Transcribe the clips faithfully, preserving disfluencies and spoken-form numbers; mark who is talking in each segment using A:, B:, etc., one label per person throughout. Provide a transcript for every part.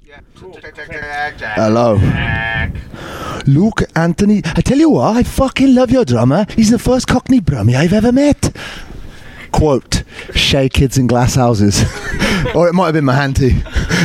A: Hello. Luke Anthony, I tell you what, I fucking love your drummer. He's the first Cockney Brummie I've ever met. Quote, Shay Kids in Glass Houses. Or it might have been my auntie.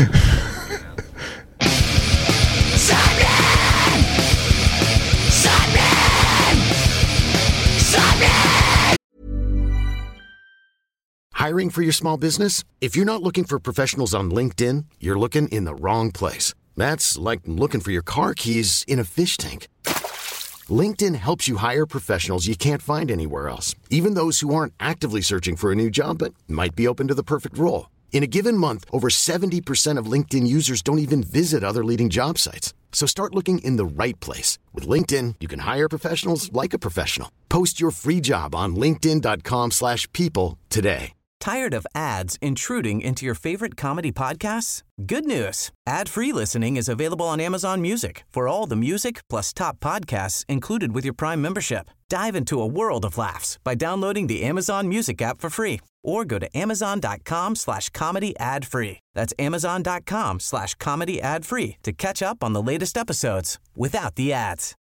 B: Hiring for your small business? If you're not looking for professionals on LinkedIn, you're looking in the wrong place. That's like looking for your car keys in a fish tank. LinkedIn helps you hire professionals you can't find anywhere else, even those who aren't actively searching for a new job but might be open to the perfect role. In a given month, over seventy percent of LinkedIn users don't even visit other leading job sites. So start looking in the right place. With LinkedIn, you can hire professionals like a professional. Post your free job on linkedin.com slash people today.
C: Tired of ads intruding into your favorite comedy podcasts? Good news. Ad-free listening is available on Amazon Music for all the music plus top podcasts included with your Prime membership. Dive into a world of laughs by downloading the Amazon Music app for free or go to amazon.com slash comedy ad free. That's amazon.com slash comedy ad free to catch up on the latest episodes without the ads.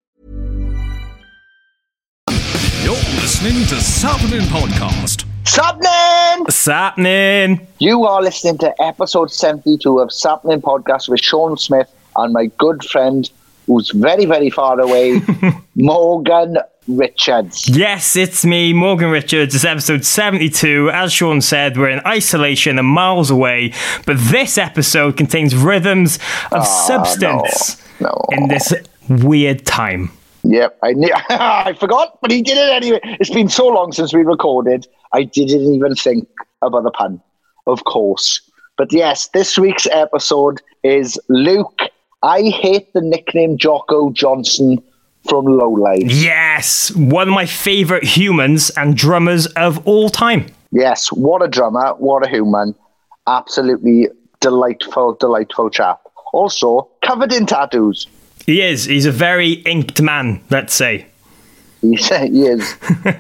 D: You're listening to Sapnin Podcast.
E: Sapnin!
F: Sapnin!
E: You are listening to episode seventy-two of Sapnin Podcast with Sean Smith and my good friend, who's very, very far away, Morgan Richards.
F: Yes, it's me, Morgan Richards. It's episode seventy-two. As Sean said, we're in isolation and miles away, but this episode contains rhythms of oh, substance
E: no, no.
F: in this weird time.
E: Yep, I knew, I forgot, but he did it anyway. It's been so long since we recorded, I didn't even think about the pun, of course. But yes, this week's episode is Luke. I hate the nickname Jocko Johnson from Lowlives.
F: Yes, one of my favourite humans and drummers of all time.
E: Yes, what a drummer, what a human. Absolutely delightful, delightful chap. Also, covered in tattoos.
F: He is. He's a very inked man, let's say.
E: He is.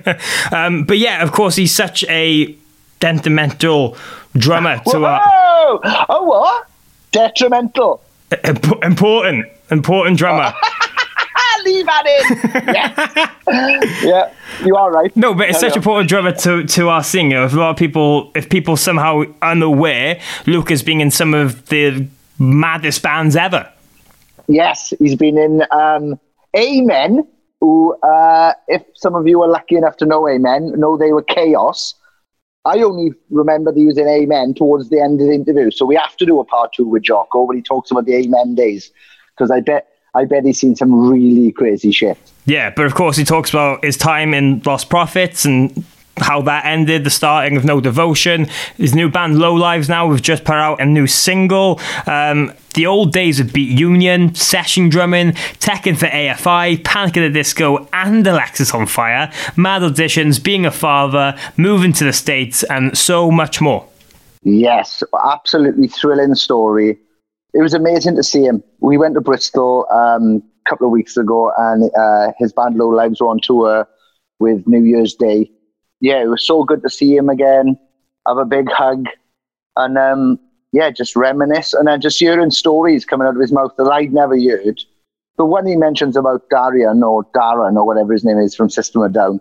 F: um, but yeah, of course, he's such a detrimental drummer to
E: Whoa!
F: our...
E: Oh, what? Detrimental.
F: Imp- important. Important drummer.
E: Leave that in. Yes. Yeah, you are right.
F: No, but it's
E: Carry
F: such an important drummer to, to our singer. If a lot of people, if people somehow unaware, Luke has been in some of the maddest bands ever.
E: Yes, he's been in um, Amen, who, uh, if some of you are lucky enough to know Amen, know they were Chaos. I only remember he was in Amen towards the end of the interview, so we have to do a part two with Jocko when he talks about the Amen days, because I bet I bet he's seen some really crazy shit.
F: Yeah, but of course he talks about his time in Lost Prophets and how that ended, the starting of No Devotion. His new band Lowlives now, we've just put out a new single. Um, the old days of Beat Union, session drumming, teching for A F I, Panic at the Disco and Alexis on Fire, Mad Auditions, being a father, moving to the States and so much more.
E: Yes, absolutely thrilling story. It was amazing to see him. We went to Bristol um, a couple of weeks ago and uh, his band Lowlives were on tour with New Year's Day. Yeah, it was so good to see him again, have a big hug, and um, yeah, just reminisce. And then just hearing stories coming out of his mouth that I'd never heard. The one he mentions about Darian or Darren or whatever his name is from System of a Down.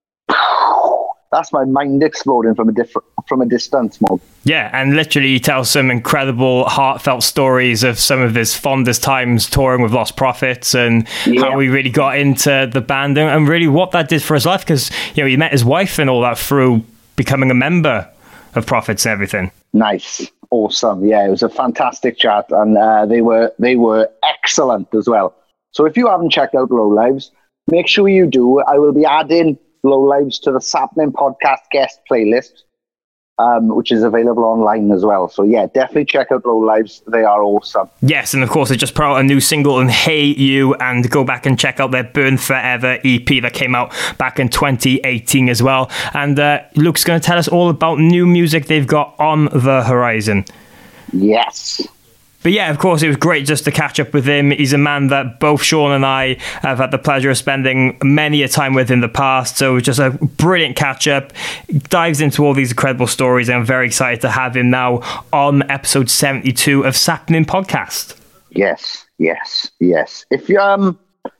E: That's my mind exploding from a different from a distance, Mog.
F: Yeah, and literally he tells some incredible, heartfelt stories of some of his fondest times touring with Lost Prophets and yeah. how he really got into the band and, and really what that did for his life, because you know he met his wife and all that through becoming a member of Prophets and everything.
E: Nice, awesome. Yeah, it was a fantastic chat, and uh, they were they were excellent as well. So if you haven't checked out Lowlives, make sure you do. I will be adding Lowlives to the Sapnin Podcast guest playlist, um, which is available online as well. So yeah, definitely check out Lowlives. They are awesome.
F: Yes, and of course they just put out a new single on Hey You, and go back and check out their Burn Forever E P that came out back in twenty eighteen as well. And uh, Luke's going to tell us all about new music they've got on the horizon.
E: Yes.
F: But yeah, of course, it was great just to catch up with him. He's a man that both Sean and I have had the pleasure of spending many a time with in the past. So it was just a brilliant catch up. He dives into all these incredible stories, and I'm very excited to have him now on episode seventy-two of Sappenin Podcast.
E: Yes, yes, yes. If you um,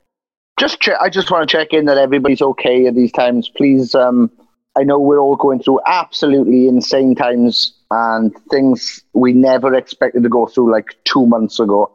E: just che- I just want to check in that everybody's okay at these times. Please, um, I know we're all going through absolutely insane times and things we never expected to go through like two months ago.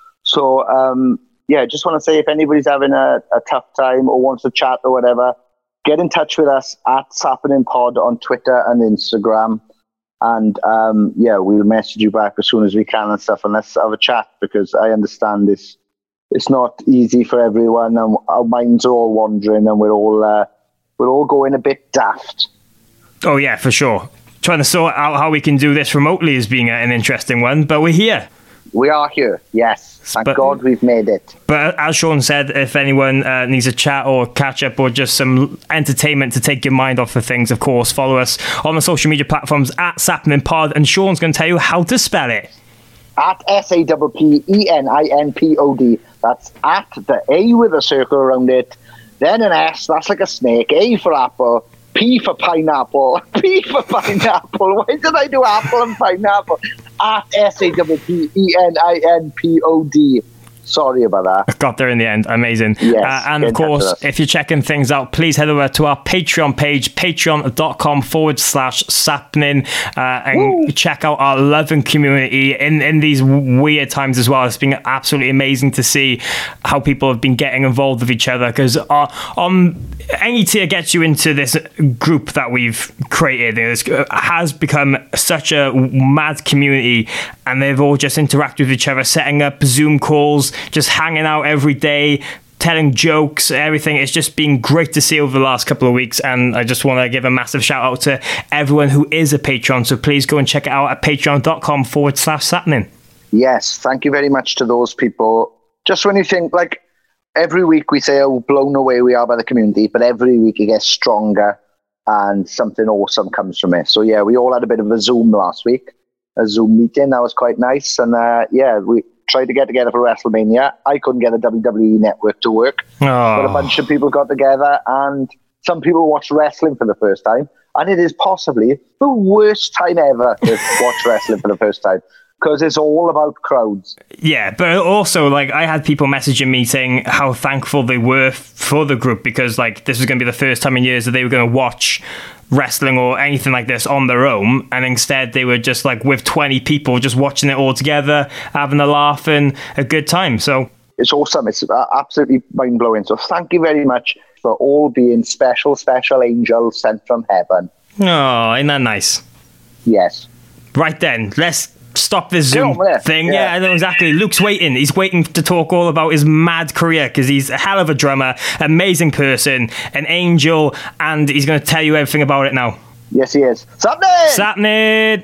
E: So, um, yeah, just want to say if anybody's having a, a tough time or wants to chat or whatever, get in touch with us at Sappenin Pod on Twitter and Instagram. And, um, yeah, we'll message you back as soon as we can and stuff. And let's have a chat, because I understand this. It's not easy for everyone, and our minds are all wandering, and we're all uh, we're all going a bit daft.
F: Oh, yeah, for sure. Trying to sort out how we can do this remotely is being an interesting one, but we're here.
E: We are here, yes. Thank
F: but,
E: God we've made it.
F: But as Sean said, if anyone uh, needs a chat or catch up or just some entertainment to take your mind off of things, of course, follow us on the social media platforms at Sappenin Pod, and Sean's going to tell you how to spell it.
E: At S A P P E N I N P O D. That's at, the A with a circle around it, then an S, that's like a snake, A for apple, P for pineapple, P for pineapple. Why did I do apple and pineapple? At S A P P E N I N P O D. Sorry about that.
F: I got there in the end. Amazing.
E: Yes,
F: uh, and of course, if you're checking things out, please head over to our Patreon page, patreon.com forward slash Sappenin, uh, and Woo. check out our loving community in, in these weird times as well. It's been absolutely amazing to see how people have been getting involved with each other, because uh, on any tier gets you into this group that we've created. It has become such a mad community, and they've all just interacted with each other, setting up Zoom calls, just hanging out every day, telling jokes, everything. It's just been great to see over the last couple of weeks, and I just want to give a massive shout out to everyone who is a patron. So please go and check it out at patreon.com forward slash Sappenin.
E: Yes, thank you very much to those people. Just when you think, like, every week we say how blown away we are by the community, but every week it gets stronger and something awesome comes from it. So yeah, we all had a bit of a Zoom last week, a Zoom meeting. That was quite nice. And uh, yeah, we tried to get together for WrestleMania. I couldn't get the W W E network to work,
F: oh.
E: but a bunch of people got together, and some people watched wrestling for the first time. And it is possibly the worst time ever to watch wrestling for the first time, because it's all about crowds.
F: Yeah, but also, like, I had people messaging me saying how thankful they were for the group, because, like, this was going to be the first time in years that they were going to watch wrestling or anything like this on their own, and instead they were just, like, with twenty people just watching it all together, having a laugh and a good time. So
E: it's awesome. It's absolutely mind-blowing. So thank you very much for all being special, special angels sent from heaven.
F: Oh, isn't that nice?
E: Yes.
F: Right then, let's stop this Zoom
E: on,
F: thing.
E: Yeah.
F: yeah, I know exactly. Luke's waiting. He's waiting to talk all about his mad career, because he's a hell of a drummer, amazing person, an angel, and he's going to tell you everything about it now.
E: Yes, he is. Sappenin!
F: Sappenin!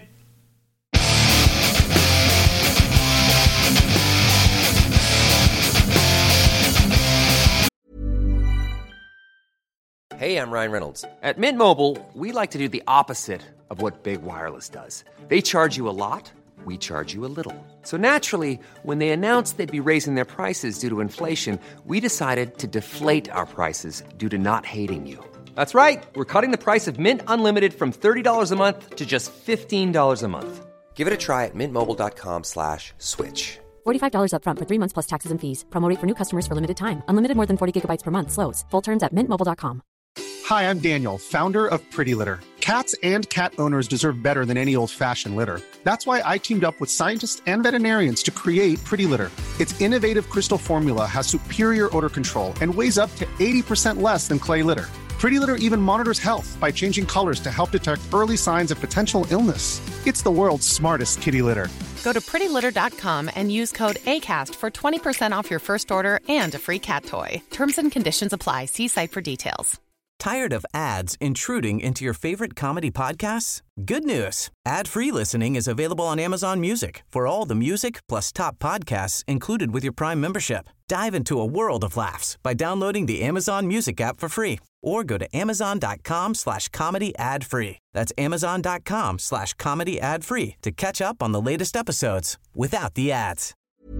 G: Hey, I'm Ryan Reynolds. At Mint Mobile, we like to do the opposite of what Big Wireless does. They charge you a lot. We charge you a little. So naturally, when they announced they'd be raising their prices due to inflation, we decided to deflate our prices due to not hating you. That's right. We're cutting the price of Mint Unlimited from thirty dollars a month to just fifteen dollars a month. Give it a try at mintmobile.com slash switch.
H: forty-five dollars up front for three months plus taxes and fees. Promo rate for new customers for limited time. Unlimited more than forty gigabytes per month slows. Full terms at mint mobile dot com.
I: Hi, I'm Daniel, founder of Pretty Litter. Cats and cat owners deserve better than any old-fashioned litter. That's why I teamed up with scientists and veterinarians to create Pretty Litter. Its innovative crystal formula has superior odor control and weighs up to eighty percent less than clay litter. Pretty Litter even monitors health by changing colors to help detect early signs of potential illness. It's the world's smartest kitty litter.
J: Go to pretty litter dot com and use code ACAST for twenty percent off your first order and a free cat toy. Terms and conditions apply. See site for details.
C: Tired of ads intruding into your favorite comedy podcasts? Good news. Ad-free listening is available on Amazon Music for all the music plus top podcasts included with your Prime membership. Dive into a world of laughs by downloading the Amazon Music app for free or go to amazon.com slash comedy ad free. That's amazon.com slash comedy ad free to catch up on the latest episodes without the ads.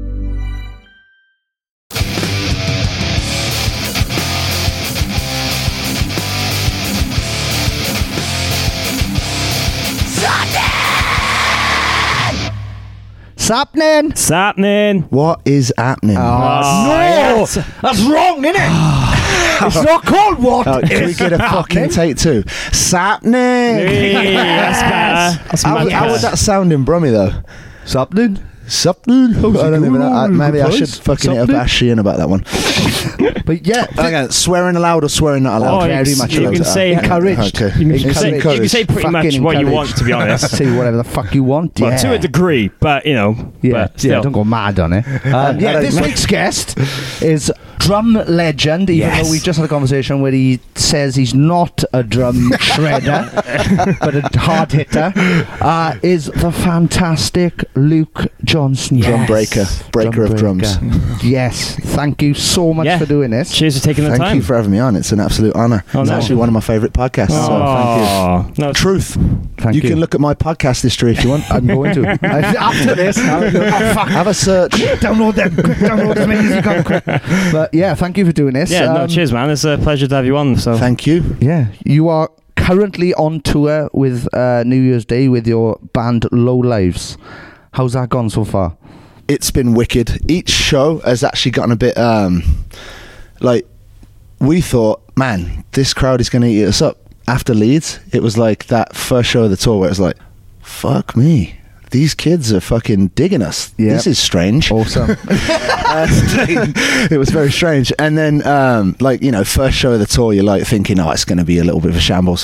A: Sapnin!
F: Sapnin!
A: What is happening?
F: Oh,
K: no!
F: yes.
K: That's wrong, isn't it? It's not called what
A: Oh, can we get a fucking take two? Sapnin!
F: Hey, that's better. That's
A: How,
F: much
A: how would
F: better.
A: that sound in Brummy though?
K: Sapnin?
A: Sapnin? I don't even know. I- Maybe I should
K: Guys,
A: fucking hit up
K: Sapnin?
A: Ashley in about that one.
K: But yeah,
A: Okay, swearing allowed or swearing not allowed?
F: Oh,
K: very
F: you,
K: much
F: you
K: allowed.
F: can say
K: Encouraged.
A: Okay.
F: You can,
A: It's
F: say, you can say pretty much
K: Fucking
F: what you
K: encouraged.
F: want, to be honest.
K: say whatever the fuck you want.
F: Well,
K: yeah.
F: to a degree, but you know,
K: Yeah,
F: but
K: yeah,
F: still.
K: don't go mad on it. Um, yeah, this week's guest is drum legend, even
F: Yes.
K: though we just had a conversation where he says he's not a drum shredder, but a hard hitter, uh, is the fantastic Luke Johnson.
A: Drum breaker. Breaker of drums.
K: Yes, thank you so much
F: Yeah.
K: for doing this.
F: Cheers for taking the
A: Thank
F: time.
A: you for having me on. It's an absolute honour.
F: Oh,
A: it's
F: no.
A: actually one of my favourite podcasts. So thank
F: Oh, no,
A: you. Truth.
K: Thank
A: you
K: you.
A: can look at my podcast history if you want.
K: I'm going to. After this, I'll, oh, fuck.
A: Have a search.
K: download them. Quick, download as many as you can. Quick. But yeah, thank you for doing this.
F: Yeah, no,
K: Um,
F: cheers, man. It's a pleasure to have you on. So
A: Thank you.
K: Yeah, you are currently on tour with uh, New Year's Day with your band Low Lives. How's that gone so far?
A: It's been wicked. Each show has actually gotten a bit um like we thought, man, this crowd is going to eat us up. After Leeds, it was like that first show of the tour where it was like, fuck me, these kids are fucking digging us.
K: Yeah.
A: This is strange.
K: Awesome.
A: Uh, it was very strange. And then um like, you know, first show of the tour, you're like thinking, oh, it's going to be a little bit of a shambles.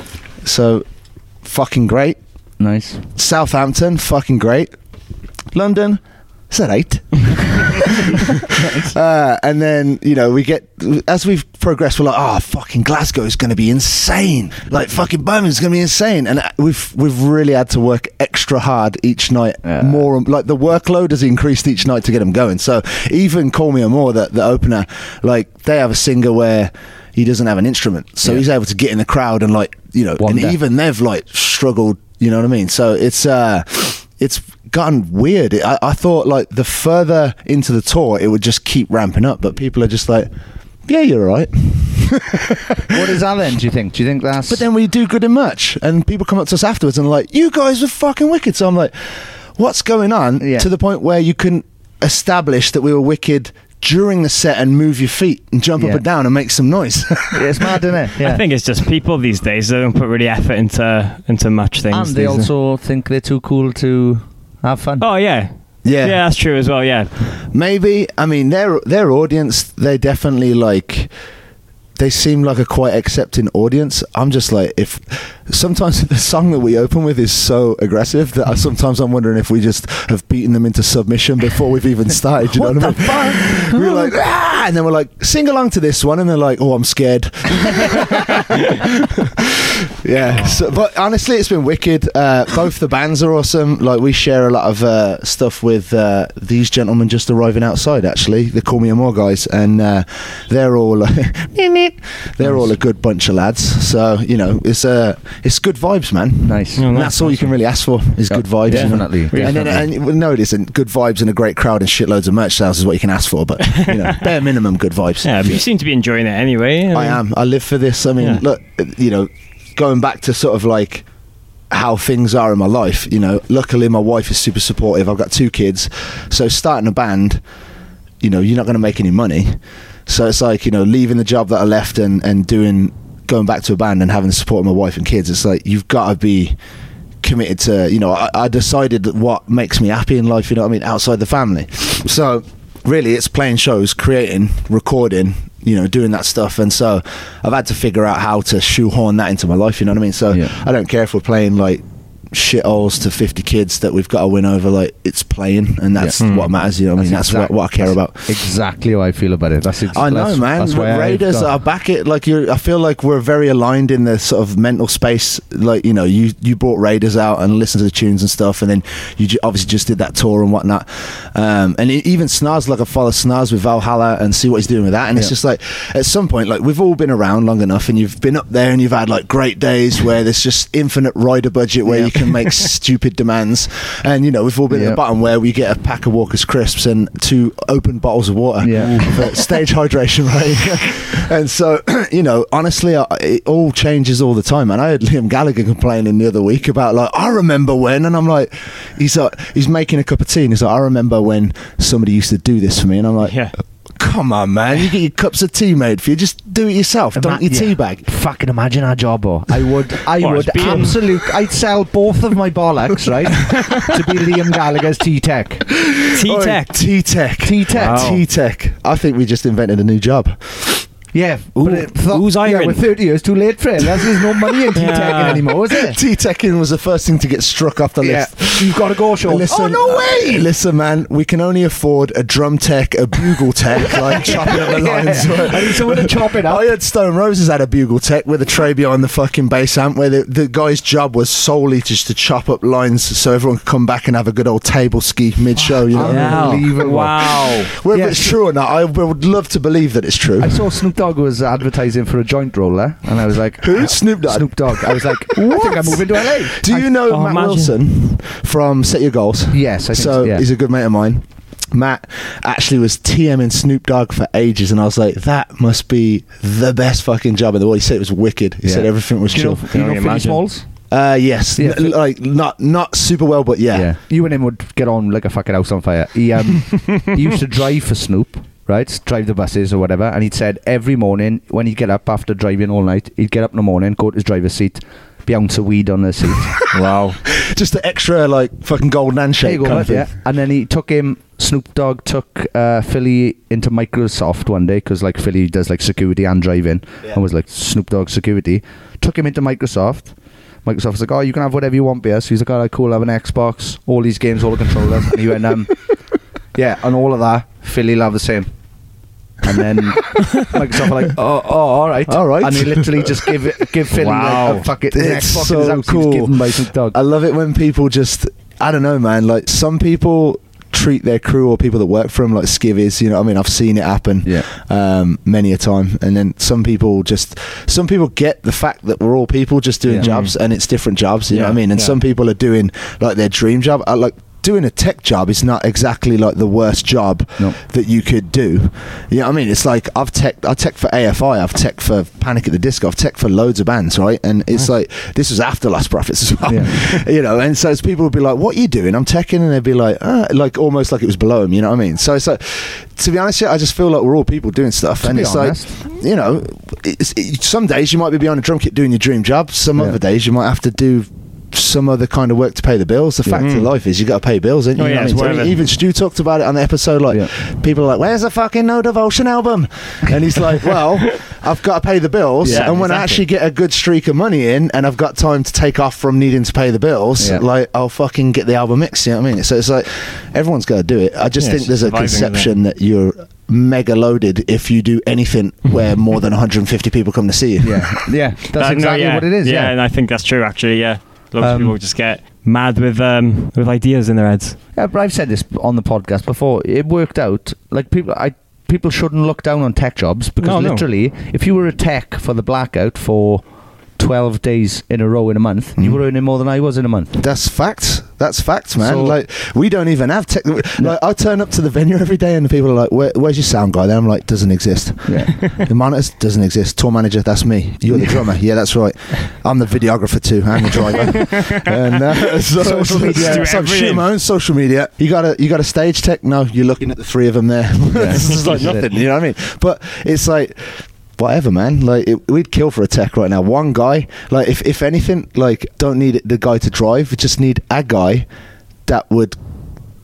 A: So fucking great.
K: Nice.
A: Southampton, fucking great. London, is that eight? uh, and then, you know, we get, as we've progressed, we're like, oh, fucking Glasgow is going to be insane. Like, fucking Birmingham's going to be insane. And we've we've really had to work extra hard each night.
K: Yeah.
A: More, like, the workload has increased each night to get them going. So even Call Me a More, the, the opener, like, they have a singer where he doesn't have an instrument. So
K: Yeah.
A: he's able to get in the crowd and, like, you know,
K: Wonder.
A: and even they've, like, struggled, you know what I mean? So it's, uh, it's gotten weird. I, I thought like the further into the tour it would just keep ramping up, but people are just like, yeah, you're all right.
K: What is that then, do you think? Do you think that's...
A: But then we do good in merch and people come up to us afterwards and are like, you guys are fucking wicked. So I'm like, what's going on?
K: Yeah.
A: To the point where you can establish that we were wicked during the set and move your feet and jump
K: Yeah.
A: up and down and make some noise.
K: it's mad, isn't it? Yeah.
F: I think it's just people these days. They don't put really effort into into much things.
K: and they
F: these days.
K: also think they're too cool to have fun.
F: Oh yeah.
A: Yeah.
F: Yeah, that's true as well. Yeah.
A: Maybe, I mean, their their audience, they definitely like, they seem like a quite accepting audience. I'm just like, if sometimes the song that we open with is so aggressive that I, sometimes I'm wondering if we just have beaten them into submission before we've even started. You know what, I mean? We're like, ah, and then we're like, sing along to this one, and they're like, oh, I'm scared. Yeah, so, but honestly, it's been wicked. Uh, both the bands are awesome. Like, we share a lot of uh, stuff with uh, these gentlemen just arriving outside. Actually, the Call Me a More guys, and uh, they're all they're all a good bunch of lads. So you know, it's uh, it's good vibes, man.
K: Nice.
F: Oh,
A: And
F: nice,
A: that's all you
F: nice.
A: can really ask for is
K: Yeah,
A: good vibes. you know?
K: definitely,
A: And then,
K: definitely.
A: and well, no, it isn't. Good vibes and a great crowd and shitloads of merch sales is what you can ask for. But you know, bare minimum, good vibes.
F: Yeah, but you seem to be enjoying it anyway.
A: I
F: mean-
A: am. I live for this. I mean,
F: Yeah.
A: look, you know, going back to sort of like how things are in my life, you know, luckily my wife is super supportive. I've got two kids. So starting a band, you know, you're not going to make any money. So it's like, you know, leaving the job that I left and, and doing, going back to a band and having the support of my wife and kids. It's like, you've got to be committed to, you know, I, I decided what makes me happy in life, you know what I mean, outside the family. So really it's playing shows, creating, recording, you know, doing that stuff. And so I've had to figure out how to shoehorn that into my life, you know what I mean? So
K: Yeah.
A: I don't care if we're playing like shitholes to fifty kids that we've got to win over. Like, it's playing, and that's
K: Yeah.
A: what matters. You know what I mean? That's,
K: exact-
A: what, what I care
K: that's
A: about.
K: Exactly how I feel about it. That's ex-
A: I know,
K: that's,
A: man.
K: That's why
A: Raiders
K: I've got-
A: are back it. Like, you're, I feel like we're very aligned in the sort of mental space. Like, you know, you you brought Raiders out and listened to the tunes and stuff, and then you ju- obviously just did that tour and whatnot. Um, and e- even Snars, like I follow Snars with Valhalla and see what he's doing with that. And it's
K: Yeah.
A: just like, at some point, like, we've all been around long enough, and you've been up there, and you've had like great days where there's just infinite rider budget where
K: Yeah.
A: you can make stupid demands. And you know, we've all been at
K: Yeah.
A: the bottom where we get a pack of Walker's crisps and two open bottles of water
K: Yeah.
A: for stage hydration, right? And so, you know, honestly, I- it all changes all the time. And I heard Liam Gallagher complaining the other week about, like, I remember when, and I'm like, he's like, he's making a cup of tea, and he's like, I remember when somebody used to do this for me, and I'm like,
F: Yeah.
A: come on, man, you get your cups of tea made for you, just do it yourself. Don't
K: Ima-
A: your
K: yeah.
A: tea bag.
K: Fucking imagine our job, or I would, I
F: What,
K: would
F: it's being-
K: absolute. I'd sell both of my bollocks, right, to be Liam Gallagher's T-Tech.
F: T-Tech.
A: T-Tech.
K: T-Tech.
F: Wow.
A: T-Tech. I think we just invented a new job.
K: Yeah,
F: Ooh,
K: but it thought,
F: who's
K: yeah,
F: iron?
K: we're thirty years too late for it. There's there's no money in T-Teching
F: Yeah.
K: anymore, is it?
A: T-Teching was the first thing to get struck off the
K: Yeah,
A: list.
K: you've got to go, Sean.
A: Listen,
K: Oh no way!
A: Listen, man, we can only afford a drum tech, a bugle tech, like chopping up the lines.
K: Yeah. I need someone to chop it up.
A: I heard Stone Roses had a bugle tech with a tray behind the fucking bass amp, where the, the guy's job was solely just to chop up lines so everyone could come back and have a good old table ski mid-show. You know,
F: Wow.
K: Unbelievable.
F: Wow.
A: whether
K: Yeah,
A: it's true or not, I would love to believe that it's true.
K: I saw Snoop Dogg was advertising for a joint roller, and I was like,
A: Who? Snoop Dogg?
K: Snoop Dogg. I was like, I think I'm moving to L A.
A: Do you know
F: Oh,
A: Matt
F: imagine.
A: Wilson from Set Your Goals?
K: Yes, I think
A: so.
K: so, yeah.
A: He's a good mate of mine. Matt actually was TMing Snoop Dogg for ages, and I was like, that must be the best fucking job in the world. He said it was wicked. He
K: Yeah.
A: said everything was
K: Do you know,
A: chill.
K: do you know
F: Can you
K: Philly
F: imagine?
K: Smalls?
A: Uh, yes,
K: Yeah.
A: N- like not not super well, but yeah.
K: You and him would get on like a fucking house on fire. He um he used to drive for Snoop, right? Drive the buses or whatever, and he'd said every morning when he'd get up after driving all night, he'd get up in the morning, go to his driver's seat, be ounce of weed on the seat.
F: Wow.
A: Just the extra like fucking golden
K: There
A: handshake
K: you go,
A: kind
K: mate,
A: of thing.
K: yeah. And then he took him. Snoop Dogg took uh, Philly into Microsoft one day because like Philly does like security and driving,
A: Yeah.
K: and was like Snoop Dogg security. Took him into Microsoft. Microsoft was like, oh, you can have whatever you want, beer. So he's like, all right, cool, I have an Xbox, all these games, all the controllers. And he went, um, yeah, and all of that, Philly will have the same. And then Microsoft were like, oh, oh, all right,
A: All right.
K: and he literally just give it, give Philly
F: Wow.
K: like a fucking an
A: It's
K: Xbox
A: so
K: in his house. He
A: cool.
K: was given by Snoop Dogg.
A: I love it when people just, I don't know, man. Like some people treat their crew or people that work for them like skivvies. You know what I mean? I've seen it happen
K: Yeah.
A: um, many a time. And then some people just, some people get the fact that we're all people just doing
K: Yeah.
A: jobs, and it's different jobs. You know
F: Yeah,
A: what I mean? And
F: yeah.
A: some people are doing like their dream job. I, like doing a tech job is not exactly like the worst job
K: No.
A: that you could do. You know what I mean? It's like I've tech, I tech for A F I, I've tech for Panic at the Disco, I've tech for loads of bands, right? And it's like this was after Lost Prophets as well,
K: Yeah.
A: you know. And so it's people would be like, "What are you doing?" I'm teching, and they'd be like, uh, like almost like it was below them. You know what I mean? So it's like, to be honest, yeah, I just feel like we're all people doing stuff,
K: To
A: and
K: be
A: it's
K: honest.
A: like, you know, it's, it, some days you might be behind a drum kit doing your dream job. Some
K: Yeah.
A: other days you might have to do some other kind of work to pay the bills. The fact
F: Mm.
A: of life is you got to pay bills, ain't you?
F: Oh,
A: You know
F: yeah,
A: what
F: it's
A: I mean?
F: worth it.
A: Even Stu talked about it on the episode. Like
K: Yeah.
A: people are like, "Where's the fucking No Devotion album?" And he's like, "Well, I've got to pay the bills,
F: Yeah,
A: and when I
F: exactly.
A: actually get a good streak of money in, and I've got time to take off from needing to pay the bills,
K: Yeah.
A: like I'll fucking get the album mixed." You know what I mean? So it's like everyone's got to do it. I just
F: Yeah,
A: think
F: it's
A: there's a
F: surviving, isn't it?
A: conception that you're mega loaded if you do anything where more than one hundred fifty people come to see you.
K: Yeah, yeah, that's
F: That- no,
K: exactly
F: yeah.
K: what it is.
F: Yeah,
K: Yeah,
F: and I think that's true. Actually, yeah, loads
K: Um,
F: of people just get mad with um with ideas in their heads.
K: Yeah, but I've said this on the podcast before. It worked out. Like people, I people shouldn't look down on tech jobs because
F: No, no.
K: literally, if you were a tech for the Blackout for twelve days in a row in a month, you were earning more than I was in a month.
A: That's facts. That's facts, man.
K: So-
A: like we don't even have tech. Like I turn up to the venue every day, and the people are like, Where, "Where's your sound guy?" Then I'm like, "Doesn't exist."
K: Yeah.
A: The monitors doesn't exist. Tour manager, that's me. You're the drummer. Yeah, that's right. I'm the videographer too. I'm the driver. and uh, so,
K: Social media.
A: So, so I'm shooting my own social media. You got a you got a stage tech? No, you're looking at the three of them there. This is like nothing. You know what I mean? But it's like. Whatever, man. Like it, we'd kill for a tech right now. One guy, like if if anything, like don't need the guy to drive. We just need a guy that would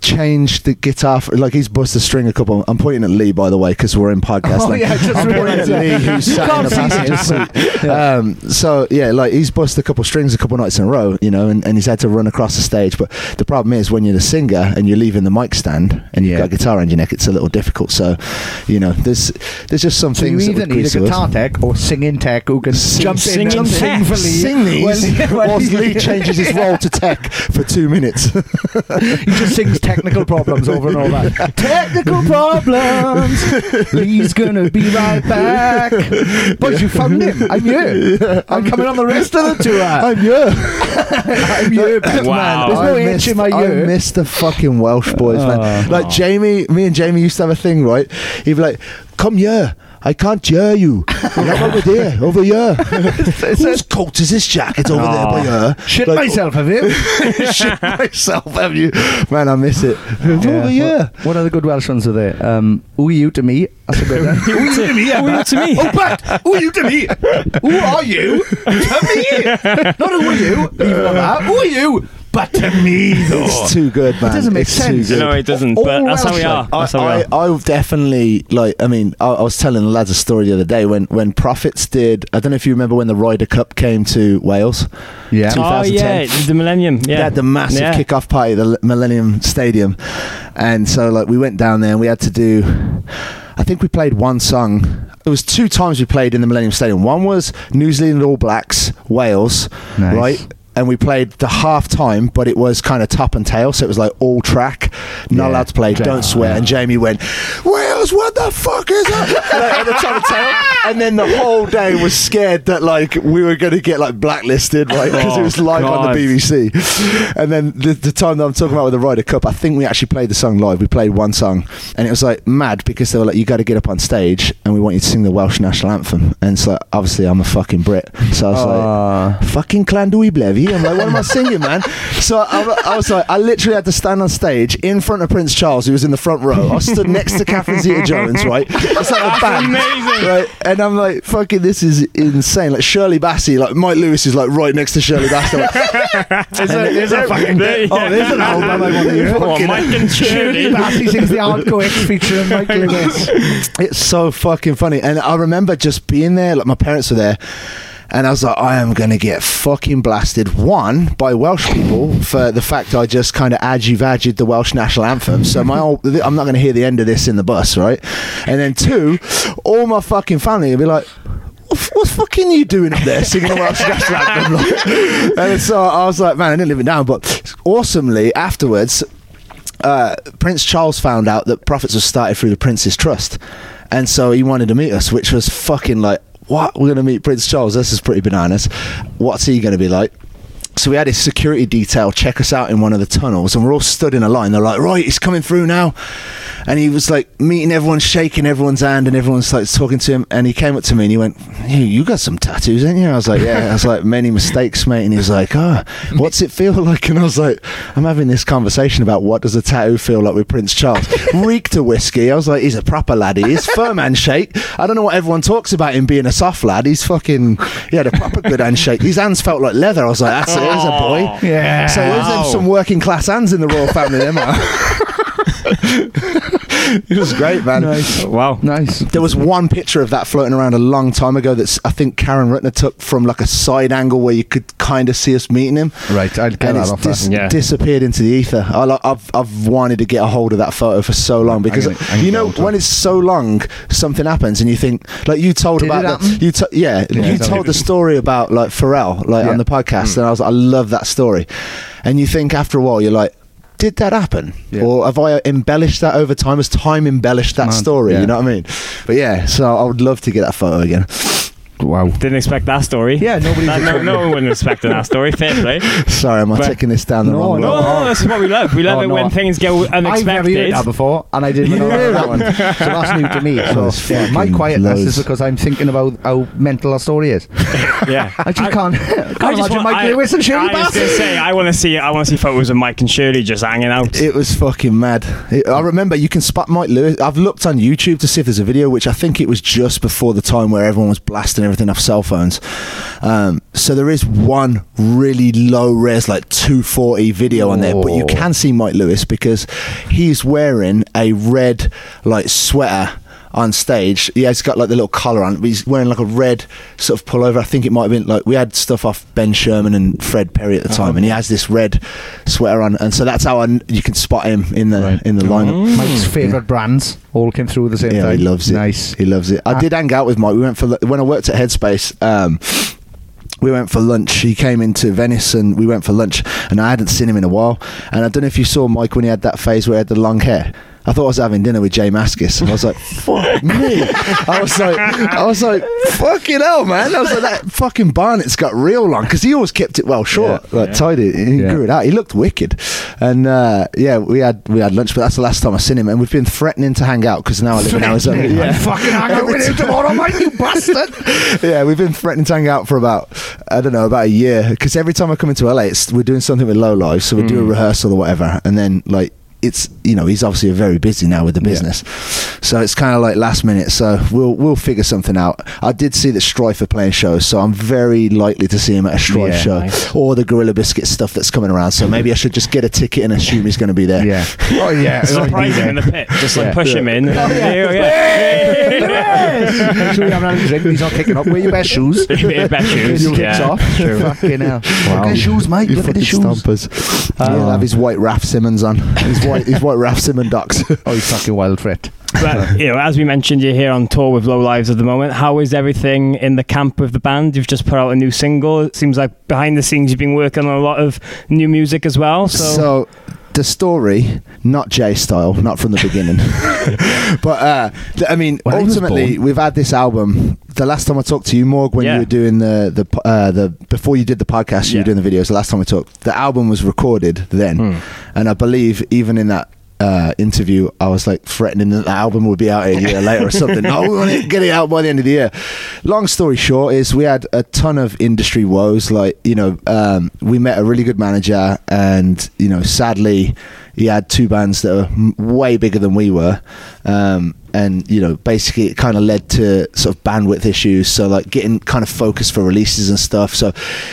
A: changed the guitar. For, like he's busted a string a couple. I'm pointing at Lee, by the way, because we're in podcast.
K: Oh
A: like,
K: yeah, just
A: I'm pointing at Lee, who's sat in the passenger seat. Yeah. Um, so yeah, like he's busted a couple strings a couple nights in a row, you know, and, and he's had to run across the stage. But the problem is when you're the singer and you're leaving the mic stand and you've
K: Yeah.
A: got a guitar around your neck, it's a little difficult. So, you know, there's there's just some
K: So you
A: things.
K: either
A: that would
K: need a
A: grease the
K: guitar
A: wheels.
K: tech or singing tech who can
A: Sing-
K: jump
F: sing
K: in and
F: tech.
K: sing for Lee.
A: Sing these
K: Well, well,
A: whilst
K: he-
A: Lee changes his role to tech for two minutes.
K: He just sings technical problems over and over. Technical problems. Lee's gonna be right back. Boys, you found him. I'm here. I'm coming on the rest of the tour.
A: I'm here.
K: I'm here, Batman.
F: Wow.
K: There's no
A: I
K: H
A: missed,
K: in my
A: I
K: ear.
A: missed the fucking Welsh boys, man.
K: Oh.
A: Like Jamie, me and Jamie used to have a thing, right? He'd be like, "Come here. I can't hear you. You're over there, over here. Whose coat is this jacket over there by here?
K: Shit
A: Like,
K: myself, have you?
A: Shit myself, have you? Man, I miss it. Over here.
K: What, what other good Welsh ones are there? Um, who are you to me? That's a good one. Who are you to me?
F: Who are you to me?
K: Oh, but who are you to me? Who are you to me? Not who are you? Leave it like that. Who are you? But to me, though.
A: It's too good, man.
K: It doesn't make
A: it's
K: sense.
A: Too good.
F: No, it doesn't.
K: All
F: But that's how
K: Welsh,
F: we are.
K: like,
F: That's how we
A: I,
F: are.
A: I, I've definitely like. I mean, I, I was telling the lads a story the other day when when Prophets did. I don't know if you remember when the Ryder Cup came to Wales.
K: Yeah.
F: Oh yeah,
A: twenty ten.
F: the Millennium. Yeah,
A: They had the massive
F: yeah.
A: kick-off party at the Millennium Stadium, and so like we went down there and we had to do. I think we played one song. It was two times we played in the Millennium Stadium. One was New Zealand All Blacks, Wales,
K: Nice.
A: right? And we played the half time, but it was kind of top and tail, so it was like all track, not
K: Yeah.
A: allowed to play, don't swear. And Jamie went, Wales, what the fuck is that? like, at the top and tail. And then the whole day was scared that like we were going to get like blacklisted, right? Because it was live on the
F: God.
A: B B C. And then the, the time that I'm talking about with the Ryder Cup, I think we actually played the song live. We played one song, and it was like mad because they were like, you got to get up on stage and we want you to sing the Welsh national anthem. And so obviously I'm a fucking Brit, so I was like, fucking Clandui Blevy. I'm like, what am I singing, man? So I, I was like, I literally had to stand on stage in front of Prince Charles, who was in the front row. I stood next to Catherine Zeta-Jones, right? It's like a band,
F: amazing.
A: right? And I'm like, fucking, this is insane. Like Shirley Bassey, like Mike Lewis is like right next to Shirley Bassey. Like,
K: There's a, there's a fucking
F: There-
K: Oh, there's an album I want to hear.
F: Come on, Mike and
K: Shirley
F: Shirley.
K: Bassey sings the Hardcore X featuring Mike Lewis.
A: It's so fucking funny. And I remember just being there, like my parents were there, and I was like, I am going to get fucking blasted, one, by Welsh people for the fact I just kind of adjuvated the Welsh national anthem. So my old, I'm not going to hear the end of this in the bus, right? And then two, all my fucking family will be like, what, what fucking are you doing up there singing the Welsh national anthem? Like, and so I was like, man, I didn't live it down. But awesomely, afterwards, uh, Prince Charles found out that Prophets was started through the Prince's Trust. And so he wanted to meet us, which was fucking like, what? We're going to meet Prince Charles? This is pretty bananas. What's he going to be like? So we had his security detail check us out in one of the tunnels, and we're all stood in a line. They're like, right, he's coming through now. And he was like meeting everyone, shaking everyone's hand, and everyone's like talking to him. And he came up to me and he went, hey, you got some tattoos, ain't you? I was like, yeah. I was like, many mistakes, mate. And he was like, oh, what's it feel like? And I was like, I'm having this conversation about what does a tattoo feel like with Prince Charles. Reeked of whiskey. I was like, he's a proper laddie. He's firm handshake. I don't know what everyone talks about him being a soft lad. He's fucking, he had a proper good handshake. His hands felt like leather. I was like, that's it. There's a boy.
K: Yeah.
A: So there's them some working class hands in the royal family, them are. It was great, man.
K: Nice.
F: Wow.
K: Nice.
A: There was one picture of that floating around a long time ago that's I think Karen Ruttner took from like a side angle where you could kind of see us meeting him.
K: Right, I'd get
A: And
K: that
A: it's
K: off
A: dis-
K: that.
F: Yeah.
A: disappeared into the ether. I, like, I've I've wanted to get a hold of that photo for so long because
K: I'm gonna- I'm gonna
A: you know
K: get hold
A: when
K: of
A: it's so long, something happens and you think like you told
K: Did it
A: about the,
K: happen?
A: you to, yeah,
K: Yeah,
A: you
K: tell
A: told
K: me.
A: the story about like Pharrell like
K: Yeah.
A: on the podcast and I was I love that story, and you think after a while you're like, did that happen?
K: Yeah.
A: Or have I embellished that over time? Has time embellished that
K: Man,
A: story?
K: yeah.
A: You know what I mean? But yeah, so I would love to get that photo again.
K: Wow.
F: Didn't expect that story.
K: Yeah, nobody's
F: That, no,
K: expecting
F: no one wouldn't expect that story. Fair play.
A: Sorry, am I
F: But-
A: taking this down the
K: No,
A: wrong
K: no,
A: road?
F: No, no, that's what we love. We love
K: Oh,
F: it
K: no.
F: when things go
K: I've never
F: unexpected.
K: heard that before, and I didn't even know that one. So that's new to me. So
A: That's
K: yeah, my
A: fucking
K: quietness
A: loads.
K: is because I'm thinking about how mental our story is.
F: Yeah.
K: I just can't, can't can't
F: just
K: imagine
F: want-
K: Mike
F: I-
K: Lewis and Shirley
F: I was
K: Bassey.
F: going to say, I want to see, I want to see photos of Mike and Shirley just hanging out.
A: It was fucking mad. It, I remember you can spot Mike Lewis. I've looked on YouTube to see if there's a video, which I think it was just before the time where everyone was blasting everything off cell phones. Um, so there is one really low res, like two forty video on there, but you can see Mike Lewis because he's wearing a red like sweater on stage. Yeah, he's got like the little collar on, but he's wearing like a red sort of pullover. I think it might have been like, we had stuff off Ben Sherman and Fred Perry at the time, oh. and he has this red sweater on, and so that's how I, you can spot him in the right. in the lineup.
K: Mm. Mike's favourite yeah. brands all came through the same
A: yeah,
K: time.
A: He loves it.
K: Nice.
A: He loves it. I ah. did hang out with Mike. We went for when I worked at Headspace. Um, we went for lunch. He came into Venice and we went for lunch, and I hadn't seen him in a while. And I don't know if you saw Mike when he had that phase where he had the long hair. I thought I was having dinner with Jay Mascis, and I was like, "Fuck me!" I was like, "I was like, fucking hell, man!" I was like, "That fucking Barnett's got real long," because he always kept it well short, yeah, like yeah. tied it. He yeah. grew it out. He looked wicked, and uh, yeah, we had we had lunch, but that's the last time I seen him. And we've been threatening to hang out because now I live in Arizona.
K: Yeah, fucking hang out with him tomorrow, mate, you bastard.
A: Yeah, we've been threatening to hang out for about I don't know about a year, because every time I come into L A, it's, we're doing something with Low Life, so we mm. do a rehearsal or whatever, and then like. It's, you know, he's obviously very busy now with the business, yeah. so it's kind of like last minute. So we'll we'll figure something out. I did see that Strife are playing shows, so I'm very likely to see him at a Strife yeah, show nice. or the Gorilla Biscuit stuff that's coming around. So maybe I should just get a ticket and assume he's going to be there.
K: Yeah. Oh yeah.
F: Surprise him in the pit. Just like yeah. push yeah. him in. Oh, yeah.
K: Yeah. Make sure you haven't had a drink. He's not kicking up. Wear your best shoes.
F: Your best shoes.
K: Your kicks
F: yeah.
K: off. True. Fucking hell. Wow. Look at his shoes, mate.
A: You
K: Look at his shoes.
A: Stompers. Uh, He'll have his white Raph Simmons on. His white, his white Raph Simmons ducks.
K: Oh, he's fucking wild for it.
F: But, you know, as we mentioned, you're here on tour with Low Lives at the moment. How is everything in the camp with the band? You've just put out a new single. It seems like behind the scenes you've been working on a lot of new music as well. So,
A: so the story, not Jay style, not from the beginning. But uh, th- I mean, when ultimately, we've had this album. The last time I talked to you, Morg, when yeah. you were doing the the uh, the before you did the podcast, you yeah. were doing the videos. The last time we talked, the album was recorded then, mm. and I believe even in that. Uh, interview, I was like threatening that the album would be out a year later or something. No, we want to get it out by the end of the year. Long story short is we had a ton of industry woes. Like, you know, um, we met a really good manager, and, you know, sadly, he had two bands that were m- way bigger than we were. Um, and, you know, basically it kind of led to sort of bandwidth issues. So, like, getting kind of focused for releases and stuff. So,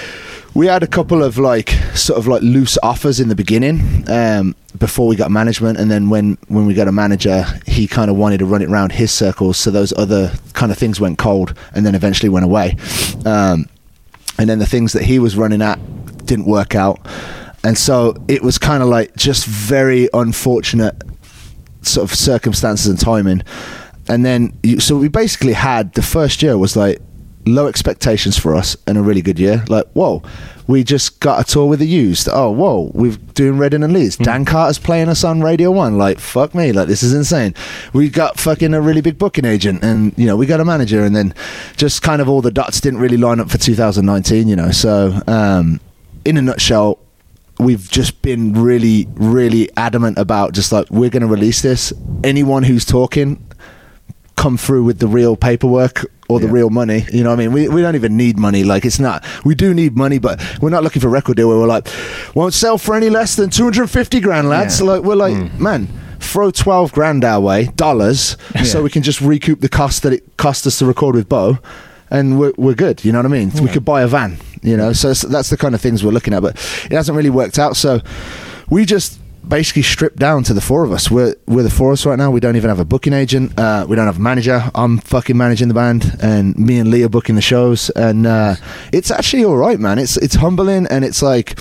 A: we had a couple of like sort of like loose offers in the beginning um, before we got management, and then when, when we got a manager, he kind of wanted to run it around his circles, so those other kind of things went cold and then eventually went away. Um, and then the things that he was running at didn't work out, and so it was kind of like just very unfortunate sort of circumstances and timing. And then you, so we basically had the first year was like low expectations for us and a really good year. Like, whoa, we just got a tour with the Used. Oh, whoa, we're doing Reading and Leeds. Mm. Dan Carter's playing us on Radio One. Like, fuck me, like, this is insane. We got fucking a really big booking agent, and, you know, we got a manager, and then just kind of all the dots didn't really line up for two thousand nineteen, you know. So, um, in a nutshell, we've just been really, really adamant about just like, we're going to release this. Anyone who's talking, come through with the real paperwork or the yeah. real money, you know what I mean? We we don't even need money. Like, it's not, we do need money, but we're not looking for a record deal where we're like, won't sell for any less than two hundred fifty grand, lads. Yeah. Like, we're like, mm. man, throw twelve grand our way, dollars, yeah. so we can just recoup the cost that it cost us to record with Bo, and we're, we're good, you know what I mean? Yeah. We could buy a van, you know? So that's the kind of things we're looking at, but it hasn't really worked out. So we just basically stripped down to the four of us. We're we're the four of us right now. We don't even have a booking agent. Uh, we don't have a manager. I'm fucking managing the band, and me and Lee are booking the shows. And uh, it's actually all right, man. It's it's humbling, and it's like,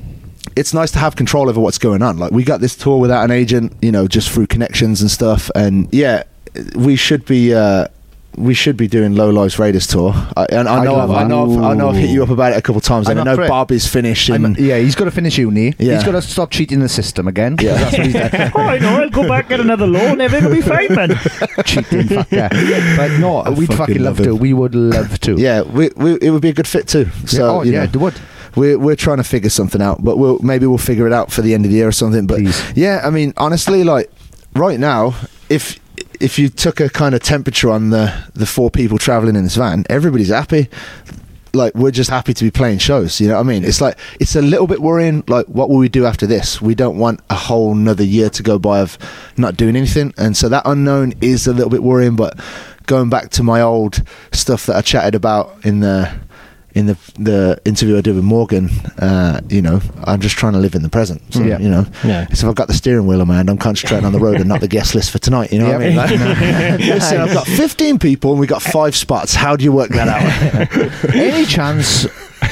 A: it's nice to have control over what's going on. Like, we got this tour without an agent, you know, just through connections and stuff. And yeah, we should be. Uh, We should be doing Low Lives Raiders tour. I, and I know, I've, I know, I've, I know, I've hit you up about it a couple of times, and I know Bob is finished. In,
K: yeah, he's got to finish uni. Yeah. He's got to stop cheating the system again. Yeah, that's what he's done.
L: Oh, I know. I'll go back get another loan. Everything will be fine, man.
K: Cheating fucker. But no, I we'd fucking, fucking love, love to. We would love to.
A: Yeah, we, we, it would be a good fit too. So,
K: yeah, oh
A: you
K: yeah,
A: know,
K: it would.
A: We're we're trying to figure something out, but we'll maybe we'll figure it out for the end of the year or something. But
K: Please.
A: yeah, I mean, honestly, like right now, if. If you took a kind of temperature on the, the four people travelling in this van, everybody's happy. like we're just happy to be playing shows. You know what I mean? It's like it's a little bit worrying. Like, what will we do after this? We don't want a whole another year to go by of not doing anything, and so that unknown is a little bit worrying. But going back to my old stuff that I chatted about in the in the the interview I did with Morgan, uh, you know, I'm just trying to live in the present. So,
F: yeah.
A: you know,
F: yeah.
A: so if I've got the steering wheel in my hand, I'm concentrating on the road and not the guest list for tonight. You know
K: Yep.
A: what I mean? Like, listen, I've got fifteen people and we got five spots. How do you work that out?
K: Any chance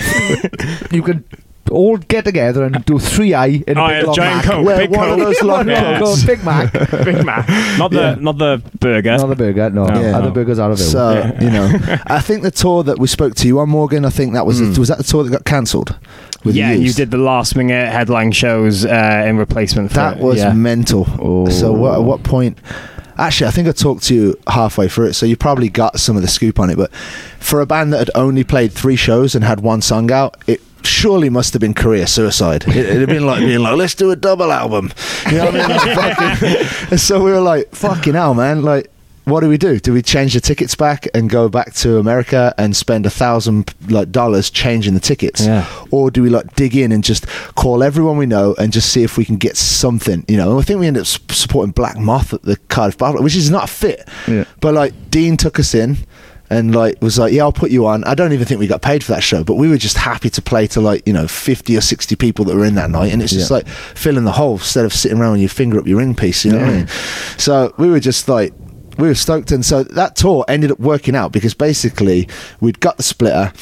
K: you could all get together and do three I in
F: Oh,
K: a big
F: yeah,
K: long
F: giant
K: Mac?
F: Coke,
A: Where
F: big
A: one of
F: Coke.
A: those long
F: Yeah.
A: Cokes.
K: Big Mac.
F: Big Mac. Not the
A: Yeah.
F: not the burger.
K: Not the burger, no.
F: No.
K: Other
F: No.
K: burgers are available.
A: So, you know, I think the tour that we spoke to you on, Morgan, I think that was
K: Mm.
A: the, was that the tour that got cancelled? with
F: Yeah,
A: Used?
F: you did the last minute headline shows uh, in replacement for
A: That
F: it.
A: was
F: yeah.
A: mental.
K: Oh.
A: So what, at what point? Actually, I think I talked to you halfway through it, so you probably got some of the scoop on it. But for a band that had only played three shows and had one song out, it surely must have been career suicide. It, it'd have been like being like, let's do a double album. You know what I mean? Like, fucking, and so we were like, fucking hell, man. Like, what do we do? Do we change the tickets back and go back to America and spend a thousand like dollars changing the tickets,
F: Yeah.
A: or do we like dig in and just call everyone we know and just see if we can get something? You know, I think we ended up s- supporting Black Moth at the Cardiff Battle, which is not a fit.
K: Yeah.
A: But like Dean took us in and like was like, yeah, I'll put you on. I don't even think we got paid for that show, but we were just happy to play to like, you know, fifty or sixty people that were in that night, and it's just
K: Yeah.
A: like filling the hole instead of sitting around with your finger up your ring piece. You know what I
K: Yeah.
A: mean? So we were just like. We were stoked, and so that tour ended up working out because basically we'd got the splitter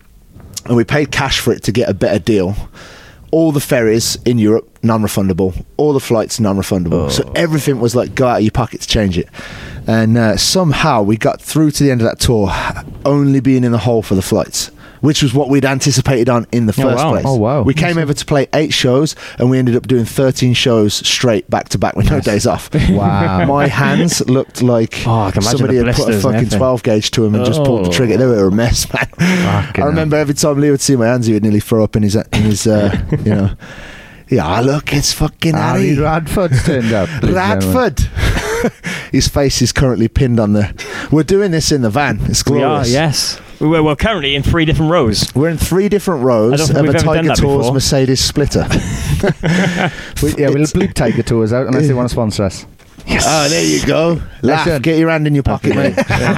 A: and we paid cash for it to get a better deal. All the ferries in Europe non-refundable, all the flights non-refundable,
K: Oh.
A: so everything was like go out of your pocket to change it. And uh, somehow we got through to the end of that tour only being in the hole for the flights, which was what we'd anticipated on in the
F: Oh,
A: first
F: wow.
A: place.
K: Oh, wow.
A: We came over to play eight shows and we ended up doing thirteen shows straight back to back with no days off.
K: Wow.
A: My hands looked like
F: Oh, I can imagine
A: somebody
F: the
A: had put a
F: blisters and
A: fucking
F: everything.
A: twelve gauge to him and just pulled the
F: Oh.
A: trigger. They were a mess, man.
K: Fucking
A: I remember every time Lee would see my hands, he would nearly throw up in his, in his uh, you know, yeah, look, it's fucking
K: Harry
A: Harry.
K: Radford's turned up. ladies and gentlemen.
A: Radford. His face is currently pinned on the. We're doing this in the van. It's
F: We are,
A: glorious.
F: yes. We're, we're currently in three different rows.
A: We're in three different
F: I
A: rows
F: don't think
A: of
F: we've
A: a
F: ever done
A: Tiger
F: that
A: Tours
F: before.
A: Mercedes splitter.
K: We, yeah, we'll
A: It's-
K: bleep Tiger Tours out unless they want to sponsor us.
A: Yes. Oh, there you go. Laugh.
K: Listen.
A: Get your hand in your pocket, mate.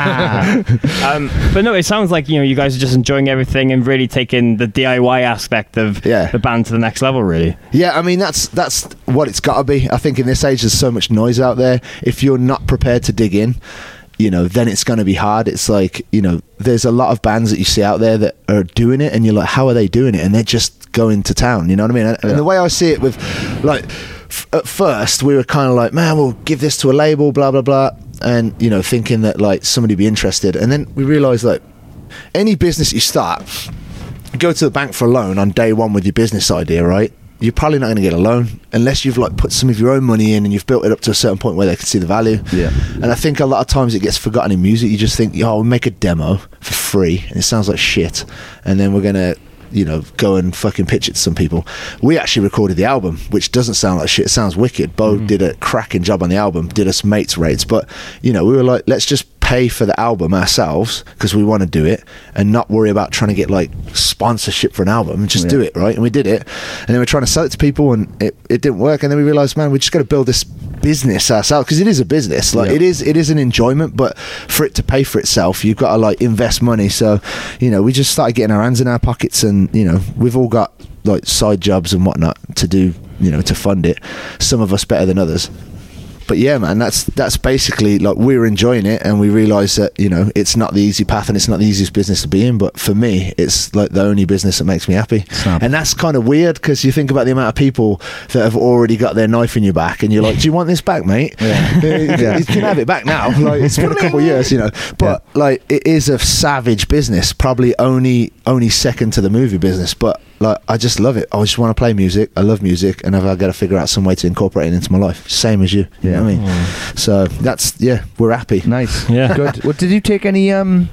F: Um, but no, it sounds like you know you guys are just enjoying everything and really taking the D I Y aspect of
A: Yeah.
F: the band to the next level. Really,
A: Yeah, I mean that's that's what it's got to be. I think in this age there's so much noise out there. If you're not prepared to dig in, you know, then it's going to be hard. It's like, you know, there's a lot of bands that you see out there that are doing it, and you're like, how are they doing it? And they're just going to town. You know what I mean? And, and the way I see it with, like, f- at first we were kind of like, man, we'll give this to a label, blah blah blah, and you know, thinking that like somebody be interested, and then we realised like any business you start, you go to the bank for a loan on day one with your business idea, right? You're probably not going to get a loan unless you've like put some of your own money in and you've built it up to a certain point where they can see the value.
K: Yeah.
A: And I think a lot of times it gets forgotten in music. You just think, oh, we'll make a demo for free and it sounds like shit, and then we're going to, you know, go and fucking pitch it to some people. We actually recorded the album, which doesn't sound like shit. It sounds wicked. Bo
K: Mm-hmm.
A: did a cracking job on the album, did us mates rates, but you know, we were like, let's just pay for the album ourselves because we want to do it and not worry about trying to get like sponsorship for an album and just
K: Yeah.
A: do it, right? And we did it, and then we're trying to sell it to people and it, it didn't work, and then we realized, man, we just got to build this business ourselves because it is a business. Like
K: Yeah.
A: it is it is an enjoyment, but for it to pay for itself you've got to like invest money. So you know, we just started getting our hands in our pockets, and you know, we've all got like side jobs and whatnot to do, you know, to fund it, some of us better than others. But yeah, man, that's that's basically like we're enjoying it, and we realise that, you know, it's not the easy path and it's not the easiest business to be in, but for me it's like the only business that makes me happy.
K: Snap.
A: And that's kind of weird because you think about the amount of people that have already got their knife in your back and you're like, do you want this back, mate?
K: Yeah.
A: Yeah. You can have it back now. Like, it's been a couple of years, you know, but like it is a savage business, probably only only second to the movie business, but like I just love it. I just want to play music. I love music, and I've got to figure out some way to incorporate it into my life, same as you. You
K: Yeah.
A: know what I mean? So that's, yeah, we're happy.
K: Nice.
F: Yeah.
K: Good. Well, did you take any um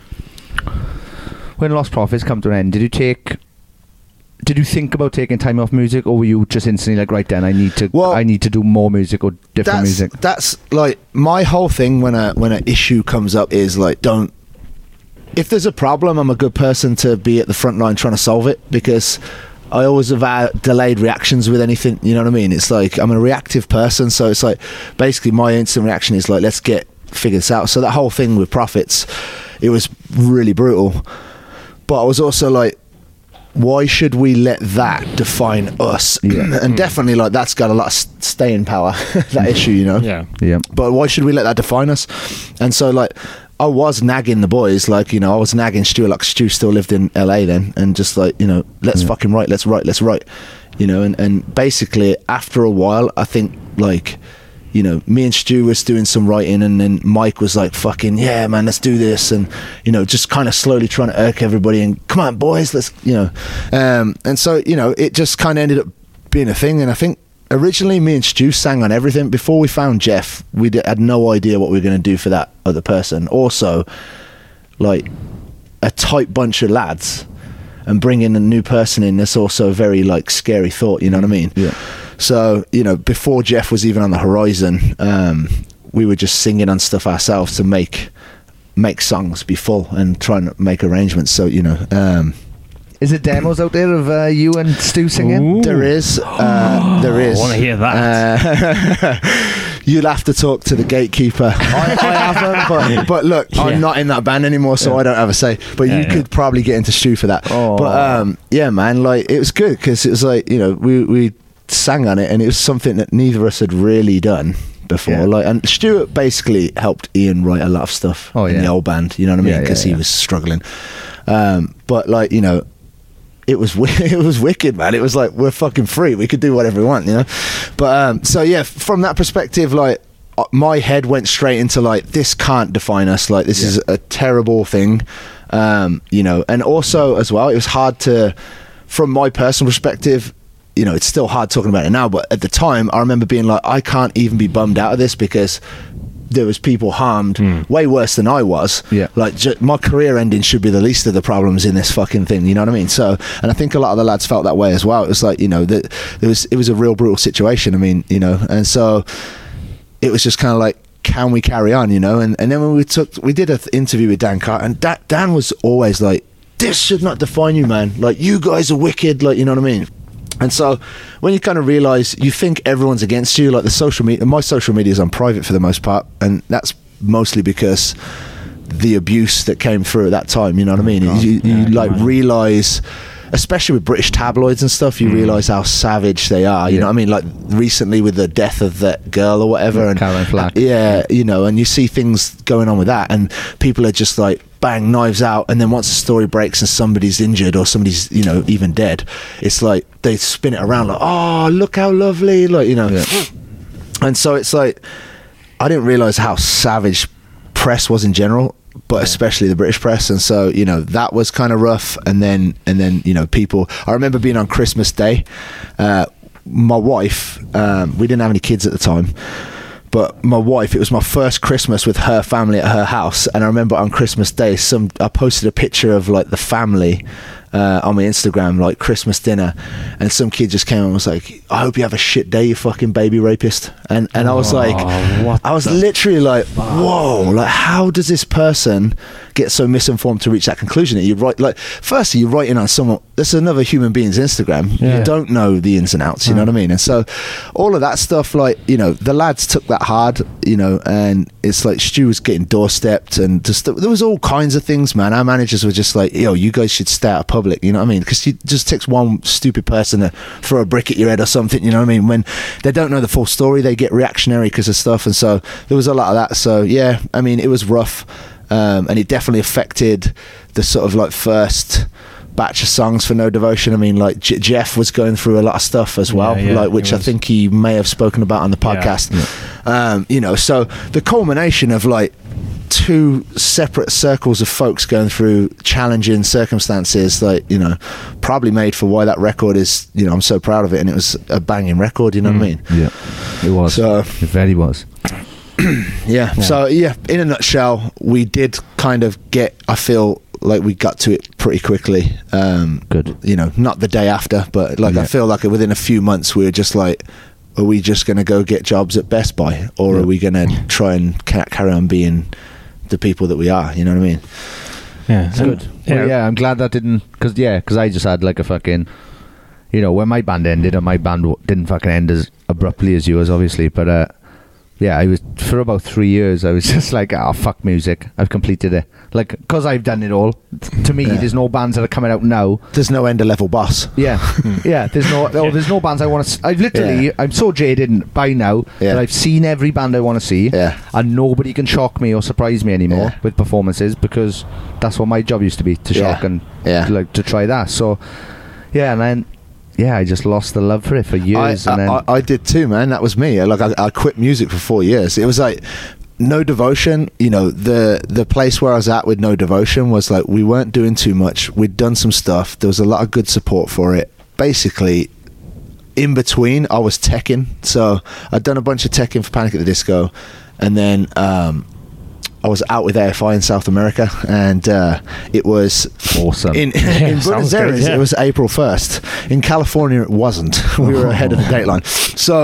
K: when Lost Profits come to an end, did you take did you think about taking time off music, or were you just instantly like, right then I need to
A: Well,
K: I need to do more music or different
A: that's,
K: music?
A: That's like my whole thing when a when an issue comes up is like, don't if there's a problem, I'm a good person to be at the front line trying to solve it, because I always have had delayed reactions with anything, you know what I mean? It's like, I'm a reactive person, so it's like, basically my instant reaction is like, let's get, figure this out. So that whole thing with Prophets, it was really brutal. But I was also like, why should we let that define us? Yeah. And definitely, like, that's got a lot of staying power, that issue, you know?
F: Yeah.
K: Yeah.
A: But why should we let that define us? And so, like, I was nagging the boys, like, you know, I was nagging Stu, like, Stu still lived in L A then, and just like, you know, let's yeah. fucking write, let's write, let's write, you know, and, and basically, after a while, I think, like, you know, me and Stu was doing some writing, and then Mike was like, fucking, yeah, man, let's do this. And, you know, just kind of slowly trying to irk everybody and, come on, boys, let's, you know. Um, and so, you know, it just kind of ended up being a thing. And I think originally me and Stu sang on everything. Before we found Jeff, we d- had no idea what we were going to do for that other person. Also, like, a tight bunch of lads and bringing a new person in, that's also a very, like, scary thought, you know what I mean?
K: Yeah.
A: So, you know, before Jeff was even on the horizon, um, we were just singing on stuff ourselves to make make songs be full and try and make arrangements. So, you know... Um,
K: is there demos out there of uh, you and Stu singing?
A: Ooh. There is. Uh, there is.
F: I want to hear that.
A: Uh, you'll have to talk to the gatekeeper. I, I haven't, but, but look, yeah. I'm not in that band anymore, so yeah. I don't have a say. But yeah, you yeah. could probably get into Stu for that.
K: Oh.
A: But um, yeah, man, like, it was good, because it was like, you know, we we sang on it, and it was something that neither of us had really done before. Yeah. Like, and Stuart basically helped Ian write a lot of stuff
K: oh,
A: in
K: yeah.
A: the old band, you know what I mean? Because yeah, yeah, he
K: yeah.
A: was struggling. Um, but like, you know, it was it was wicked, man. It was like, we're fucking free. We could do whatever we want, you know. But um, so yeah, from that perspective, like, my head went straight into like, this can't define us. Like, this yeah. is a terrible thing, um, you know. And also as well, it was hard to, from my personal perspective, you know, it's still hard talking about it now, but at the time I remember being like, I can't even be bummed out of this, because there was people harmed mm. way worse than I was.
K: Yeah.
A: Like, j- my career ending should be the least of the problems in this fucking thing, you know what I mean? So, and I think a lot of the lads felt that way as well. It was like, you know, that there was, it was a real brutal situation. I mean, you know, and so it was just kind of like, can we carry on, you know? And and then when we took, we did an th- interview with Dan Carter, and da- Dan was always like, this should not define you, man. Like, you guys are wicked, like, you know what I mean? And so when you kind of realize, you think everyone's against you, like the social media, my social media is on private for the most part, and that's mostly because the abuse that came through at that time, you know what I mean? You, you yeah, like realize, especially with British tabloids and stuff, you mm. realize how savage they are, you yeah. know what I mean? Like recently with the death of that girl or whatever, and
K: Caroline Flack.
A: Yeah, you know, and you see things going on with that, and people are just like, bang, knives out, and then once the story breaks and somebody's injured or somebody's, you know, even dead, it's like they spin it around like, oh, look how lovely, like, you know. Yeah. And so it's like, I didn't realize how savage press was in general, but yeah. especially the British press. And so, you know, that was kind of rough. And then and then you know, people, I remember being on Christmas Day, uh my wife, um we didn't have any kids at the time, but my wife, it was my first Christmas with her family at her house, and I remember on Christmas Day, some I posted a picture of like the family uh, on my Instagram, like Christmas dinner, and some kid just came and was like, I hope you have a shit day, you fucking baby rapist. And and I was oh, like, I was literally like, whoa, like, how does this person get so misinformed to reach that conclusion? That you write, like, firstly, you're writing on someone, that's another human being's Instagram. Yeah. You don't know the ins and outs, you oh. know what I mean? And so all of that stuff, like, you know, the lads took that hard, you know, and it's like Stu was getting doorstepped, and just there was all kinds of things, man. Our managers were just like, yo, you guys should stay out of public, you know what I mean? Because it just takes one stupid person to throw a brick at your head or something, you know what I mean? When they don't know the full story, they get reactionary because of stuff. And so there was a lot of that. So yeah, I mean, it was rough, um, and it definitely affected the sort of like first batch of songs for No Devotion. I mean, like J- Jeff was going through a lot of stuff as well, yeah, yeah, like which I think he may have spoken about on the podcast. Yeah, yeah. Um, you know, so the culmination of like two separate circles of folks going through challenging circumstances, like, you know, probably made for why that record is, you know, I'm so proud of it, and it was a banging record, you know mm. what I mean?
K: Yeah, it was.
A: So
K: it very was.
A: yeah. yeah. So yeah, in a nutshell, we did kind of get, I feel like we got to it pretty quickly. Um,
K: Good.
A: You know, not the day after, but like yeah. I feel like within a few months we were just like, are we just going to go get jobs at Best Buy, or yeah. are we going to try and ca- carry on being the people that we are, you know what I mean?
F: Yeah,
K: it's good.
F: Yeah.
K: Well, yeah, I'm glad that didn't, because yeah, because I just had like a fucking, you know, when my band ended, and my band w- didn't fucking end as abruptly as yours, obviously, but uh, yeah, I was for about three years. I was just like, oh fuck music, I've completed it. Like, because I've done it all. To me,
A: Yeah.
K: there's no bands that are coming out now.
A: There's no end of level boss.
K: Yeah, yeah. There's no, oh, there's no bands I want to. I've literally,
A: Yeah.
K: I'm so jaded by now
A: Yeah.
K: that I've seen every band I want to see,
A: Yeah.
K: and nobody can shock me or surprise me anymore
A: Yeah.
K: with performances, because that's what my job used to be, to
A: Yeah.
K: shock and
A: Yeah.
K: to, like to try that. So, yeah, and then yeah, I just lost the love for it for years,
A: I,
K: and then
A: I, I did too, man. That was me. Like I, I quit music for four years. It was like No Devotion. You know, the the place where I was at with No Devotion was like we weren't doing too much. We'd done some stuff. There was a lot of good support for it. Basically, in between, I was teching. So I'd done a bunch of teching for Panic at the Disco, and then um, I was out with A F I in South America, and uh, it was
K: awesome.
A: In, in Buenos
F: sounds great,
A: Aires,
F: yeah.
A: it was April first. In California, it wasn't. We were ahead of the dateline. So,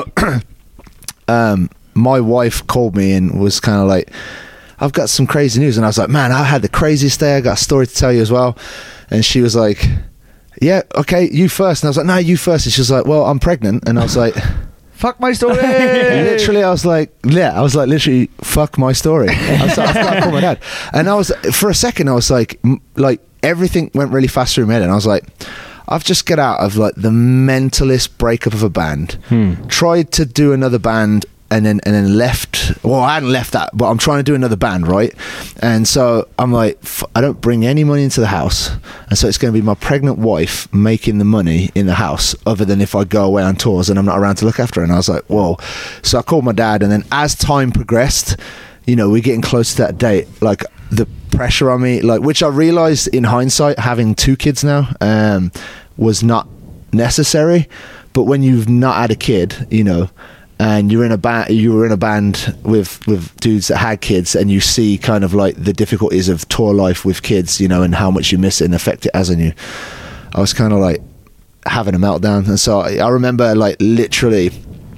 A: um, my wife called me and was kind of like, "I've got some crazy news," and I was like, "Man, I had the craziest day. I got a story to tell you as well." And she was like, "Yeah, okay, you first." And I was like, "No, you first." And she was like, "Well, I'm pregnant," and I was like.
K: fuck my story.
A: Literally, I was like, yeah, I was like, literally, fuck my story. I was like, I've got to call my dad. And I was, for a second, I was like, m- like everything went really fast through my head, and I was like, I've just got out of like the mentalist breakup of a band,
F: Hmm.
A: tried to do another band, and then and then left. Well, I hadn't left that, but I'm trying to do another band, right? And so I'm like, f- I don't bring any money into the house, and so it's going to be my pregnant wife making the money in the house, other than if I go away on tours and I'm not around to look after her. And I was like, whoa. So I called my dad, and then as time progressed, you know, we're getting close to that date, like the pressure on me, like, which I realized in hindsight, having two kids now, um, was not necessary. But when you've not had a kid, you know, and you're in a band, you were in a band with with dudes that had kids, and you see kind of like the difficulties of tour life with kids, you know, and how much you miss it and affect it as on you. I was kind of like having a meltdown, and so I, I remember like literally,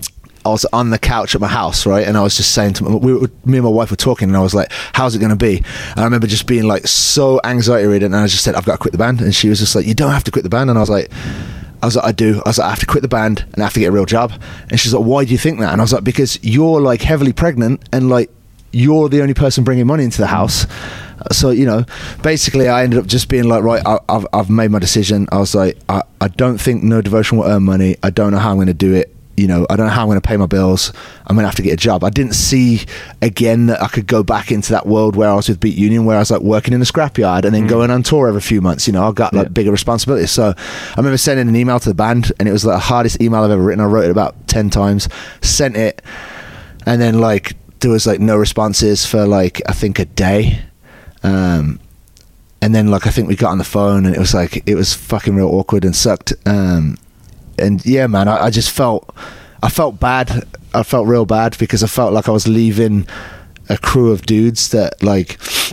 A: I was on the couch at my house, right, and I was just saying to my, we were, me and my wife were talking, and I was like, "How's it going to be?" And I remember just being like so anxiety ridden, and I just said, "I've got to quit the band," and she was just like, "You don't have to quit the band," and I was like. I was like, I do. I was like, I have to quit the band and I have to get a real job. And she's like, why do you think that? And I was like, because you're like heavily pregnant and like you're the only person bringing money into the house. So, you know, basically I ended up just being like, right, I, I've, I've made my decision. I was like, I, I don't think No Devotion will earn money. I don't know how I'm going to do it. You know, I don't know how I'm going to pay my bills. I'm going to have to get a job. I didn't see again that I could go back into that world where I was with Beat Union, where I was like working in the scrapyard and then mm. going on tour every few months. You know, I got like yeah. bigger responsibilities. So I remember sending an email to the band, and it was like the hardest email I've ever written. I wrote it about ten times, sent it, and then like there was like no responses for like I think a day. Um, and then like I think we got on the phone, and it was like it was fucking real awkward and sucked. Um, and yeah, man, I, I just felt I felt bad. I felt real bad because I felt like I was leaving a crew of dudes that like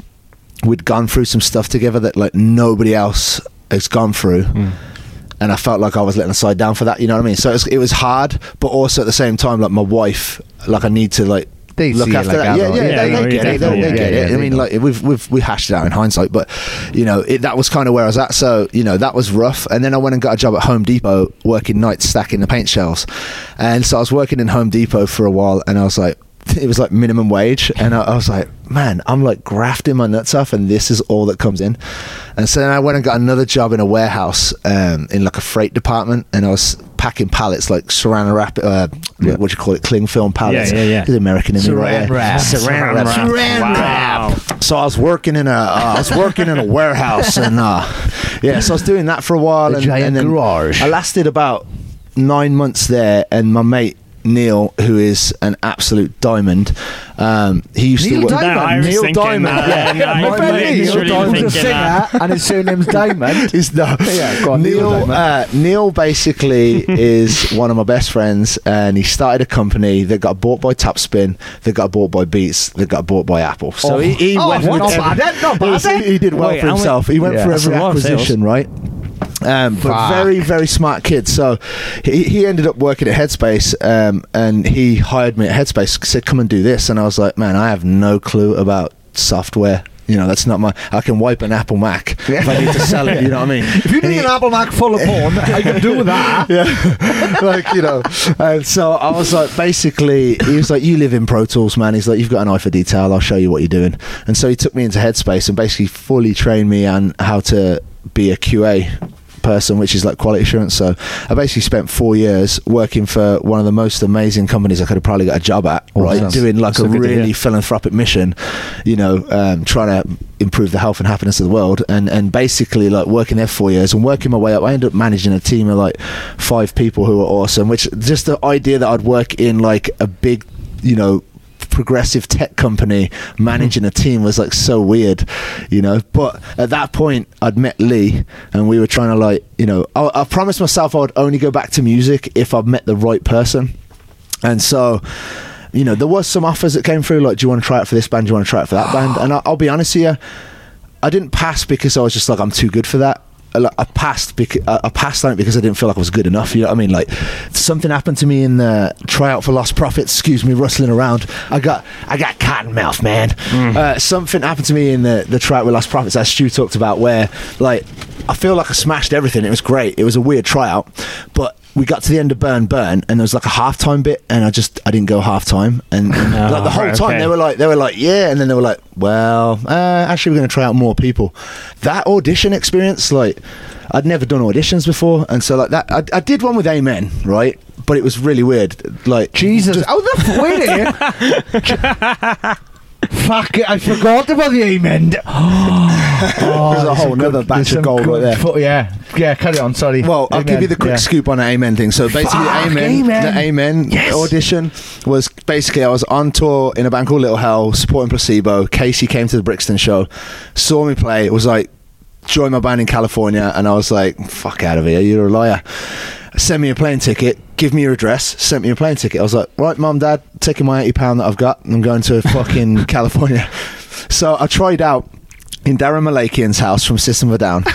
A: we'd gone through some stuff together that like nobody else has gone through. Mm. And I felt like I was letting the side down for that, you know what I mean? So it was, it was hard, but also at the same time, like my wife, like I need to like
K: They
A: look after
K: like
A: that. Yeah, yeah,
K: yeah,
A: they,
K: no,
A: they get it. They, they
K: yeah,
A: get
K: yeah,
A: it.
K: yeah,
A: I mean,
K: know.
A: like we've we've we hashed it out in hindsight, but you know, it, that was kind of where I was at. So you know, that was rough. And then I went and got a job at Home Depot, working nights stacking the paint shelves. And so I was working in Home Depot for a while, and I was like, it was like minimum wage, and I, I was like, man, I'm like grafting my nuts off, and this is all that comes in. And so then I went and got another job in a warehouse, um, in like a freight department, and I was packing pallets, like saran wrap, uh, yeah. what do you call it, cling film pallets.
F: Yeah, yeah, yeah.
A: It's American in me,
K: Saran
A: right?
K: wrap.
A: Saran wrap.
F: Saran wrap.
A: Wow. So I was working in a, uh, I was working in a warehouse, and uh, yeah, so I was doing that for a while,
K: a
A: and,
K: giant
A: and then
K: garage.
A: I lasted about nine months there, and my mate Neil, who is an absolute diamond, um, he used
K: Neil
A: to work.
K: Diamond?
F: I was
A: Neil
F: thinking
A: Diamond,
F: that,
A: yeah.
F: and
K: My
F: I
K: friend
F: was
K: Neil
F: really
K: Diamond's a
F: thinking
K: singer,
F: that.
K: and his surname's Diamond.
A: He's no,
K: Yeah, go on, Neil
A: Neil.
K: Diamond.
A: Uh, Neil basically is one of my best friends, and he started a company that got bought by Topspin, that got bought by Beats, that got bought by Apple. So
K: Oh.
A: he, he
K: Oh,
A: went
K: not
A: with
K: bad, eh? Not bad,
A: he,
K: eh?
A: he did well
F: Wait,
A: for
F: how
A: himself.
F: many-
A: He went
K: Yeah.
A: for
F: That's
A: every
F: a lot of sales.
A: acquisition, right? Um, but
K: Fuck.
A: very, very smart kid. So he, he ended up working at Headspace, um, and he hired me at Headspace, said, come and do this. And I was like, man, I have no clue about software You know, that's not my. I can wipe an Apple Mac if I need to sell it. You know what I mean?
K: If you need an Apple Mac full of porn, I can do that.
A: Yeah, like you know. And so I was like, basically, he was like, "You live in Pro Tools, man." He's like, "You've got an eye for detail. I'll show you what you're doing." And so he took me into Headspace and basically fully trained me on how to be a Q A person, which is like quality assurance. So I basically spent four years working for one of the most amazing companies I could have probably got a job at, right?
K: Awesome.
A: Doing like
K: So
A: a
K: good to
A: really
K: hear.
A: philanthropic mission, you know, um, trying to improve the health and happiness of the world, and and basically like working there for four years and working my way up. I ended up managing a team of like five people who were awesome, which just the idea that I'd work in like a big, you know, progressive tech company managing a team was like so weird, you know. But at that point I'd met Lee and we were trying to like, you know, I, I promised myself I would only go back to music if I'd met the right person. And so, you know, there was some offers that came through like, do you want to try it for this band, do you want to try it for that band? And I, I'll be honest with you, I didn't pass because I was just like, I'm too good for that. I passed because I passed on it because I didn't feel like I was good enough. You know what I mean? Like something happened to me in the tryout for Lost Prophets. Excuse me, rustling around. I got I got cotton mouth, man. Mm. Uh, something happened to me in the the tryout with Lost Prophets, as Stu talked about, where like I feel like I smashed everything. It was great. It was a weird tryout, but we got to the end of Burn Burn and there was like a halftime bit and I just I didn't go halftime and, and oh, like the whole time okay. they were like they were like yeah, and then they were like, well, uh, actually we're going to try out more people. That audition experience, like I'd never done auditions before, and so like that I, I did one with Amen, right? But it was really weird. Like
K: Jesus,
A: just,
K: oh the wait. Fuck it, I forgot about the Amen. Oh,
A: there's a whole nother batch of gold right there.
K: Fo- yeah, yeah, carry on, sorry.
A: Well, I'll
K: Amen.
A: give you the quick
K: yeah.
A: scoop on the Amen thing. So basically,
K: Fuck,
A: Amen,
K: Amen,
A: the Amen
K: yes.
A: audition was basically I was on tour in a band called Little Hell, supporting Placebo. Casey came to the Brixton show, saw me play. It was like, join my band in California, and I was like, fuck out of here, you're a liar. Send me a plane ticket, give me your address, sent me a plane ticket. I was like, right, mum, dad, taking my eighty pound that I've got, and I'm going to fucking California. So I tried out in Darren Malakian's house from System of a Down.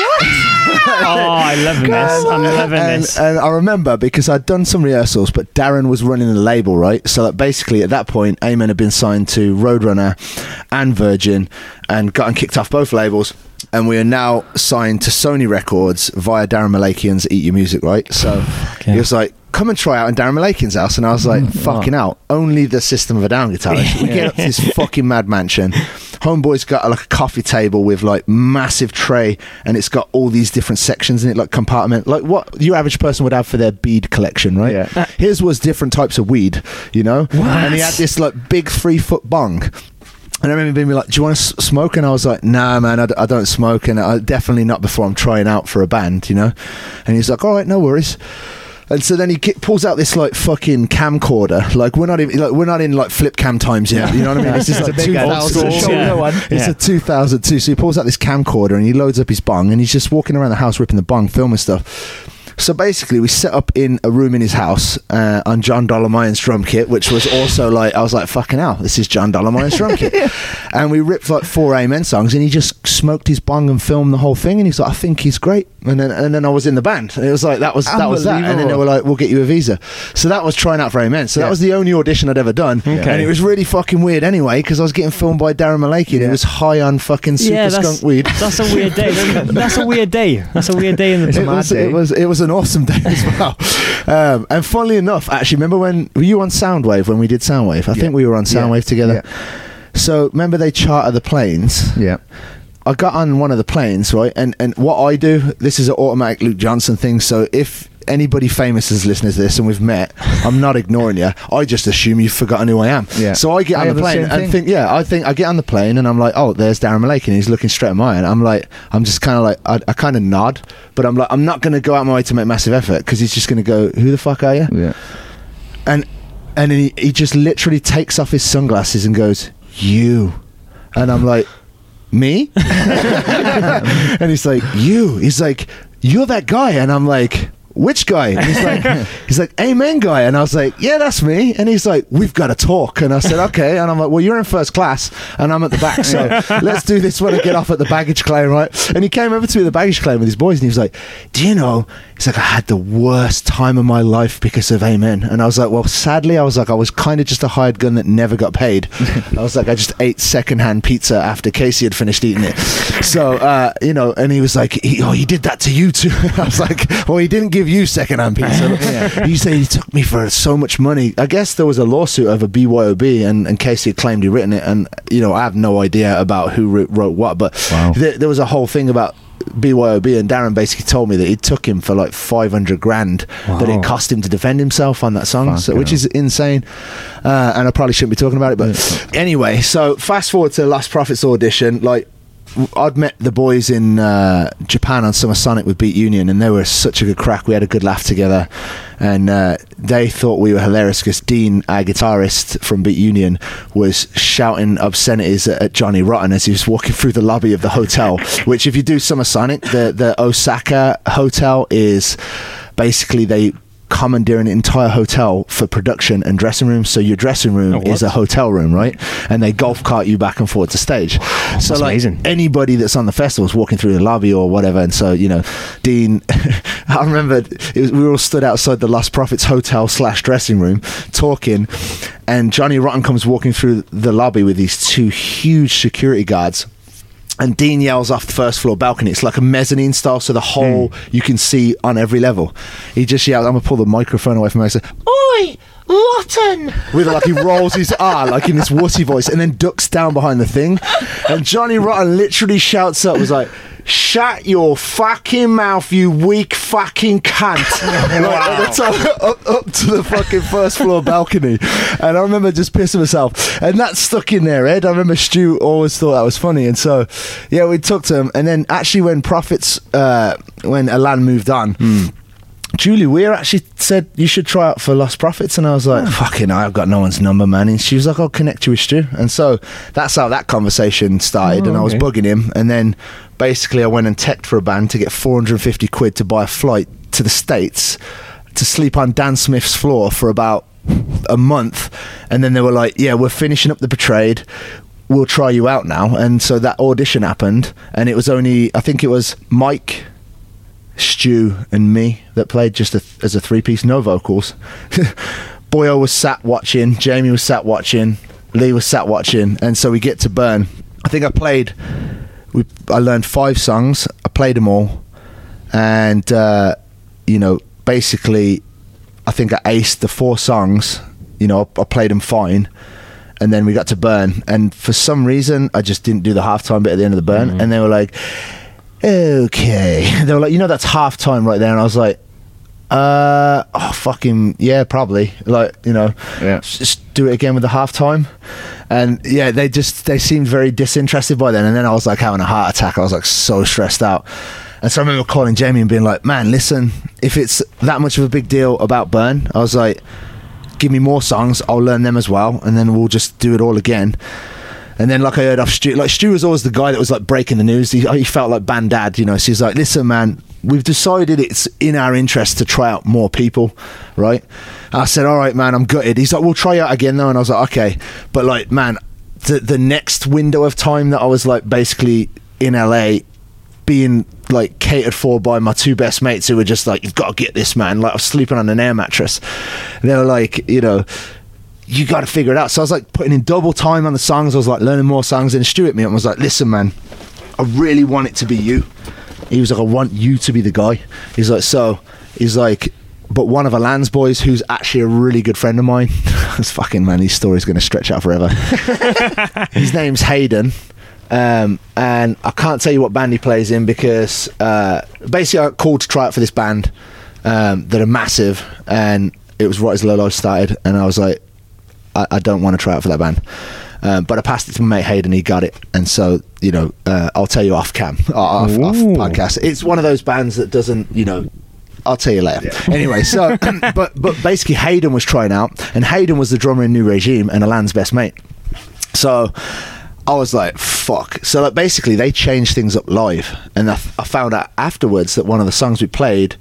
F: Oh, I love this. I'm loving
A: and,
F: this.
A: And I remember because I'd done some rehearsals, but Darren was running the label, right? So that basically at that point, Amen had been signed to Roadrunner and Virgin and gotten kicked off both labels. And we are now signed to Sony Records via Darren Malakian's Eat Your Music, right? So okay. He was like, come and try out in Darren Malakian's house. And I was like, mm, fucking wow. out. Only the System of a Down guitarist. We get up to this fucking mad mansion. Homeboy's got like a coffee table with like massive tray, and it's got all these different sections in it, like compartment, like what your average person would have for their bead collection, right?
K: Yeah.
A: His was different types of weed, you know?
K: What?
A: And he had this like big three foot bong. And I remember being like, do you want to s- smoke? And I was like, nah, man, I, d- I don't smoke. And I definitely not before I'm trying out for a band, you know? And he's like, all right, no worries. And so then he ki- pulls out this like fucking camcorder. Like we're not even like we're not in like flip cam times yet. You know what I mean? This is like two thousand.
K: Yeah.
A: It's
K: yeah.
A: a two thousand two. So he pulls out this camcorder and he loads up his bong and he's just walking around the house ripping the bong, filming stuff. So basically, we set up in a room in his house uh, on John Dolomine's drum kit, which was also like, I was like, fucking hell, this is John Dolomine's drum kit. And we ripped like four Amen songs, and he just smoked his bong and filmed the whole thing. And he's like, I think he's great. And then and then I was in the band. And it was like, that was that was that. And then they were like, we'll get you a visa. So that was trying out for Amen. So yeah. that was the only audition I'd ever done. Okay. And it was really fucking weird anyway, because I was getting filmed by Darren Malakian. Yeah. He was high on fucking super
F: yeah,
A: skunk weed.
F: That's a weird day. That's a weird day. That's a weird day in the
A: it was,
F: day.
A: It was, it was an awesome day as well. Um, and funnily enough, actually, remember when were you on Soundwave when we did Soundwave? I yeah. think we were on Soundwave yeah. together. Yeah. So remember they charter the planes.
K: Yeah.
A: I got on one of the planes, right? And and what I do, this is an automatic Luke Johnson thing. So if anybody famous is listening to this and we've met, I'm not ignoring you. I just assume you've forgotten who I am.
K: Yeah.
A: So I get
K: I
A: on the plane
K: the
A: and think, yeah, I think I get on the plane and I'm like, oh, there's Darren Malakian. He's looking straight at mine. I'm like, I'm just kind of like, I, I kind of nod, but I'm like, I'm not going to go out my way to make massive effort because he's just going to go, who the fuck are you?
K: Yeah.
A: And and he he just literally takes off his sunglasses and goes, you. And I'm like, me? And he's like, you. He's like, you're that guy. And I'm like, which guy? And he's like, he's like, Amen guy. And I was like, yeah, that's me. And he's like, we've got to talk. And I said, okay. And I'm like, well, you're in first class and I'm at the back, so let's do this when I get off at the baggage claim, right? And he came over to me at the baggage claim with his boys, and he was like, do you know, he's like, I had the worst time of my life because of Amen. And I was like, well, sadly, I was like, I was kind of just a hired gun that never got paid. I was like, I just ate secondhand pizza after Casey had finished eating it. So, uh, you know, and he was like, he, oh, he did that to you too. I was like, well, he didn't give you secondhand pizza. Yeah. He said he took me for so much money. I guess there was a lawsuit over B Y O B, and, and Casey had claimed he'd written it. And, you know, I have no idea about who wrote, wrote what, but wow. th- there was a whole thing about B Y O B, and Darren basically told me that it took him for like five hundred grand wow. that it cost him to defend himself on that song, so, which is insane. Uh, and I probably shouldn't be talking about it, but anyway, so fast forward to Lost Prophets audition. Like, I'd met the boys in uh, Japan on Summer Sonic with Beat Union, and they were such a good crack. We had a good laugh together, and uh, they thought we were hilarious because Dean, our guitarist from Beat Union, was shouting obscenities at, at Johnny Rotten as he was walking through the lobby of the hotel. Which, if you do Summer Sonic, the the Osaka hotel is basically they commandeer an entire hotel for production and dressing rooms, so your dressing room oh, is a hotel room, right? And they golf cart you back and forth to stage. Oh, so like amazing. Anybody that's on the festival is walking through the lobby or whatever, and so, you know, Dean I remember it was, we were all stood outside the Lost Prophets hotel slash dressing room talking, and Johnny Rotten comes walking through the lobby with these two huge security guards. And Dean yells off the first floor balcony. It's like a mezzanine style, so the whole mm. you can see on every level. He just yells, I'm going to pull the microphone away from him. I say, oi, Rotten! With like, he rolls his R like in this wussy voice and then ducks down behind the thing. And Johnny Rotten literally shouts up, was like, shut your fucking mouth, you weak fucking cunt. Wow. Like, up, up, up to the fucking first floor balcony. And I remember just pissing myself. And that stuck in there, Ed. I remember Stu always thought that was funny. And so, yeah, we took to him. And then actually when Prophets, uh, when Alan moved on, mm. Julie Weir actually said you should try out for Lost Prophets, and I was like, oh. fucking I've got no one's number, man. And she was like, I'll connect you with Stu. And so that's how that conversation started. Oh, and I was okay. bugging him, and then basically I went and teched for a band to get four hundred fifty quid to buy a flight to the States to sleep on Dan Smith's floor for about a month. And then they were like, yeah, we're finishing up The Betrayed, we'll try you out now. And so that audition happened, and it was only, I think it was Mike, Stu and me that played just a, as a three-piece, no vocals. Boyo was sat watching, Jamie was sat watching, Lee was sat watching, and so we get to Burn. I think I played we I learned five songs, I played them all, and uh, you know, basically I think I aced the four songs, you know, I, I played them fine, and then we got to Burn, and for some reason I just didn't do the halftime bit at the end of the Burn, mm-hmm. and they were like, okay. They were like, you know, that's half time right there. And I was like, uh, oh, fucking, yeah, probably. Like, you know, yeah. just do it again with the half time. And yeah, they just, they seemed very disinterested by then. And then I was like having a heart attack. I was like so stressed out. And so I remember calling Jamie and being like, man, listen, if it's that much of a big deal about Burn, I was like, give me more songs, I'll learn them as well, and then we'll just do it all again. And then, like I heard off Stu, like Stu was always the guy that was like breaking the news. He, he felt like band dad, you know. So he's like, "Listen, man, we've decided it's in our interest to try out more people, right?" And I said, "All right, man, I'm gutted." He's like, "We'll try out again, though." And I was like, "Okay," but like, man, the the next window of time that I was like basically in L A, being like catered for by my two best mates who were just like, "You've got to get this, man." Like I was sleeping on an air mattress. And they were like, you know, you got to figure it out. So I was like putting in double time on the songs. I was like learning more songs, and Stu hit me up and was like, listen, man, I really want it to be you. He was like, I want you to be the guy. He's like, so he's like, but one of Alan's boys, who's actually a really good friend of mine, this fucking man, his story's going to stretch out forever. His name's Hayden. Um, and I can't tell you what band he plays in because uh, basically I got called to try out for this band um, that are massive, and it was right as Lolo started, and I was like, I, I don't want to try out for that band. Um, but I passed it to my mate Hayden, he got it. And so, you know, uh, I'll tell you off cam, off, off podcast. It's one of those bands that doesn't, you know, I'll tell you later. Yeah. Anyway, so, but but basically Hayden was trying out, and Hayden was the drummer in New Regime and Alan's best mate. So I was like, fuck. So like basically they changed things up live, and I, I found out afterwards that one of the songs we played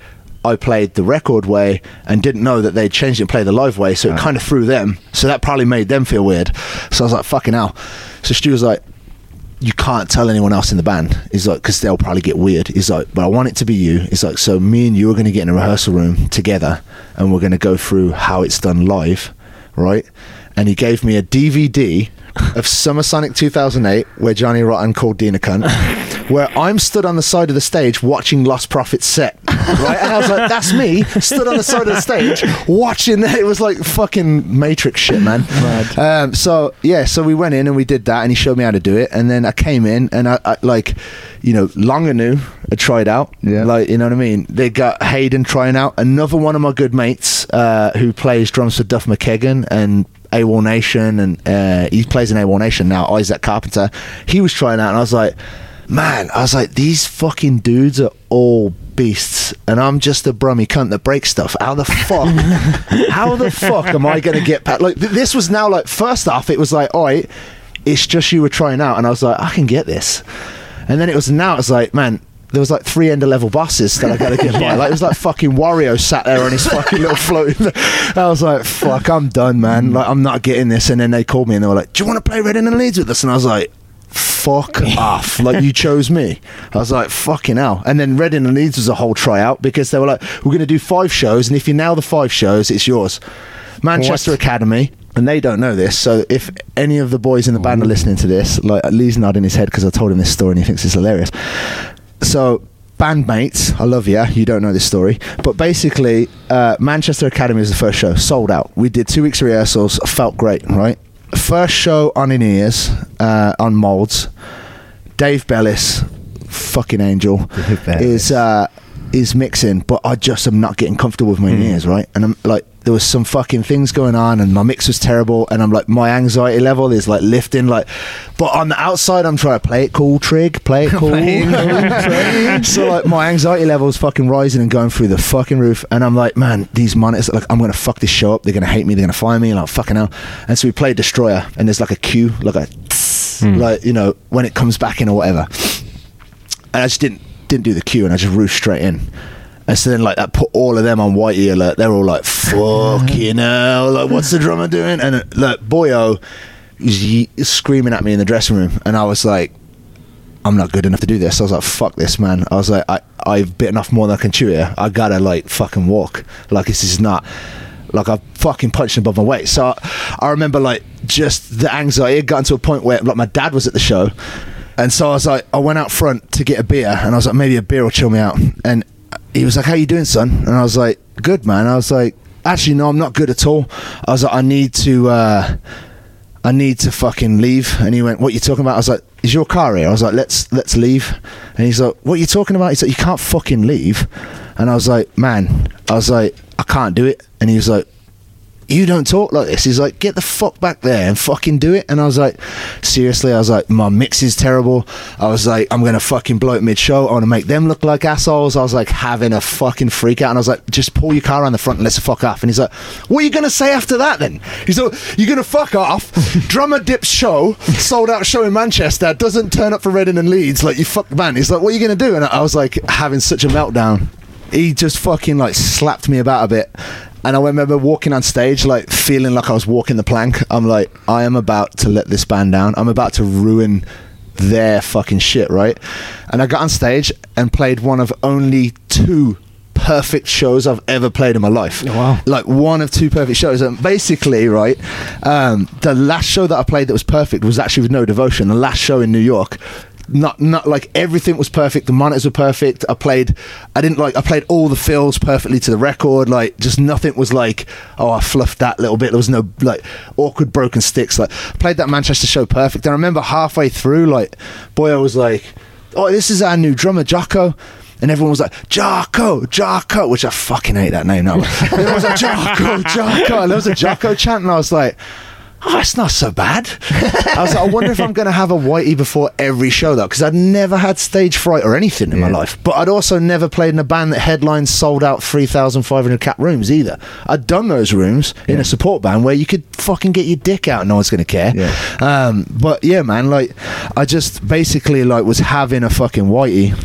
A: I played the record way and didn't know that they'd changed it and played the live way, so it kind of threw them. So that probably made them feel weird. So I was like, fucking hell. So Stu was like, you can't tell anyone else in the band. He's like, because they'll probably get weird. He's like, but I want it to be you. He's like, so me and you are going to get in a rehearsal room together and we're going to go through how it's done live, right? And he gave me a D V D of Summer Sonic two thousand eight where Johnny Rotten called Dean a cunt, where I'm stood on the side of the stage watching Lost Prophets set, right? And I was like, that's me stood on the side of the stage watching that. It was like fucking Matrix shit, man. Um, so yeah, so we went in and we did that and he showed me how to do it, and then I came in and I, I like, you know, Longanu had tried out, yeah, like, you know what I mean? They got Hayden trying out, another one of my good mates uh, who plays drums for Duff McKagan and AWOL Nation, and uh, he plays in AWOL Nation now, Isaac Carpenter. He was trying out and I was like, man, I was like, these fucking dudes are all beasts and I'm just a brummy cunt that breaks stuff. How the fuck how the fuck am I gonna get past? Like, th- this was now like, first off it was like, alright, it's just you were trying out, and I was like, I can get this. And then it was, now it's like, man, there was like three ender level bosses that I gotta get by. Like, it was like fucking Wario sat there on his fucking little floating. I was like, fuck, I'm done, man. Like, I'm not getting this. And then they called me and they were like, do you want to play Reading and Leeds with us? And I was like, fuck off. Like, you chose me. I was like, fucking hell. And then Reading and Leeds was a whole tryout, because they were like, we're gonna do five shows, and if you nail the five shows, it's yours. Manchester what? Academy. And they don't know this, so if any of the boys in the band are listening to this, like, Lee's nodding his head because I told him this story and he thinks it's hilarious. So, bandmates, I love you, you don't know this story, but basically, uh, Manchester Academy was the first show, sold out. We did two weeks of rehearsals, felt great, right? First show on In-Ears, uh, on Molds, Dave Bellis, fucking angel, is uh, is mixing, but I just am not getting comfortable with my mm. In-Ears, right? And I'm like, there was some fucking things going on and my mix was terrible, and I'm like, my anxiety level is like lifting, like, but on the outside I'm trying to play it cool, Trig, play it cool, cool so like my anxiety level is fucking rising and going through the fucking roof, and I'm like, man, these monitors, like, I'm gonna fuck this show up, they're gonna hate me, they're gonna fire me, like, fucking hell. And so we played Destroyer, and there's like a cue, like a tss, mm. like, you know, when it comes back in or whatever, and I just didn't didn't do the cue, and I just roofed straight in. And so then, like, that put all of them on Whitey alert. They're all like, fucking hell, like, what's the drummer doing? And uh, like, Boyo was ye- screaming at me in the dressing room, and I was like, I'm not good enough to do this. I was like, fuck this, man. I was like, I, I've bitten off more than I can chew here. I gotta, like, fucking walk. Like, this is not, like, I've fucking punched above my weight. So I, I remember, like, just the anxiety had gotten to a point where, like, my dad was at the show, and so I was like, I went out front to get a beer, and I was like, maybe a beer will chill me out. And he was like, how you doing, son? And I was like, good, man. I was like, actually, no, I'm not good at all. I was like, I need to uh I need to fucking leave. And he went, what are you talking about? I was like, is your car here? I was like, let's let's leave. And he's like, what are you talking about? He's like, you can't fucking leave. And I was like, man, I was like, I can't do it. And he was like, you don't talk like this. He's like, get the fuck back there and fucking do it. And I was like, seriously? I was like, my mix is terrible. I was like, I'm gonna fucking blow it mid-show. I want to make them look like assholes. I was like having a fucking freak out, and I was like, just pull your car around the front and let's fuck off. And he's like, what are you gonna say after that then? He's like, you're gonna fuck off, drummer dips show, sold out show in Manchester, doesn't turn up for Reading and Leeds, like, you fuck man. He's like, what are you gonna do? And I was like having such a meltdown. He just fucking like slapped me about a bit. And I remember walking on stage, like, feeling like I was walking the plank. I'm like, I am about to let this band down. I'm about to ruin their fucking shit, right? And I got on stage and played one of only two perfect shows I've ever played in my life.
K: Oh, wow.
A: Like, one of two perfect shows. And basically, right, um, the last show that I played that was perfect was actually with No Devotion, the last show in New York. Not not like everything was perfect. The monitors were perfect. I played I didn't like I played all the fills perfectly to the record. Like, just nothing was like, oh, I fluffed that little bit. There was no like awkward broken sticks. Like, I played that Manchester show perfect. And I remember halfway through, like, Boyo was like, oh, this is our new drummer, Jocko. And everyone was like, Jocko, Jocko, which I fucking hate that name now. Everyone was like, Jocko, Jocko. And there was a Jocko chant, and I was like, oh, it's not so bad. I was like, I wonder if I'm going to have a Whitey before every show, though, because I'd never had stage fright or anything in yeah. my life. But I'd also never played in a band that headlines sold out three thousand five hundred cap rooms either. I'd done those rooms yeah. in a support band where you could fucking get your dick out and no one's going to care. Yeah. Um, but yeah, man, like, I just basically like was having a fucking Whitey.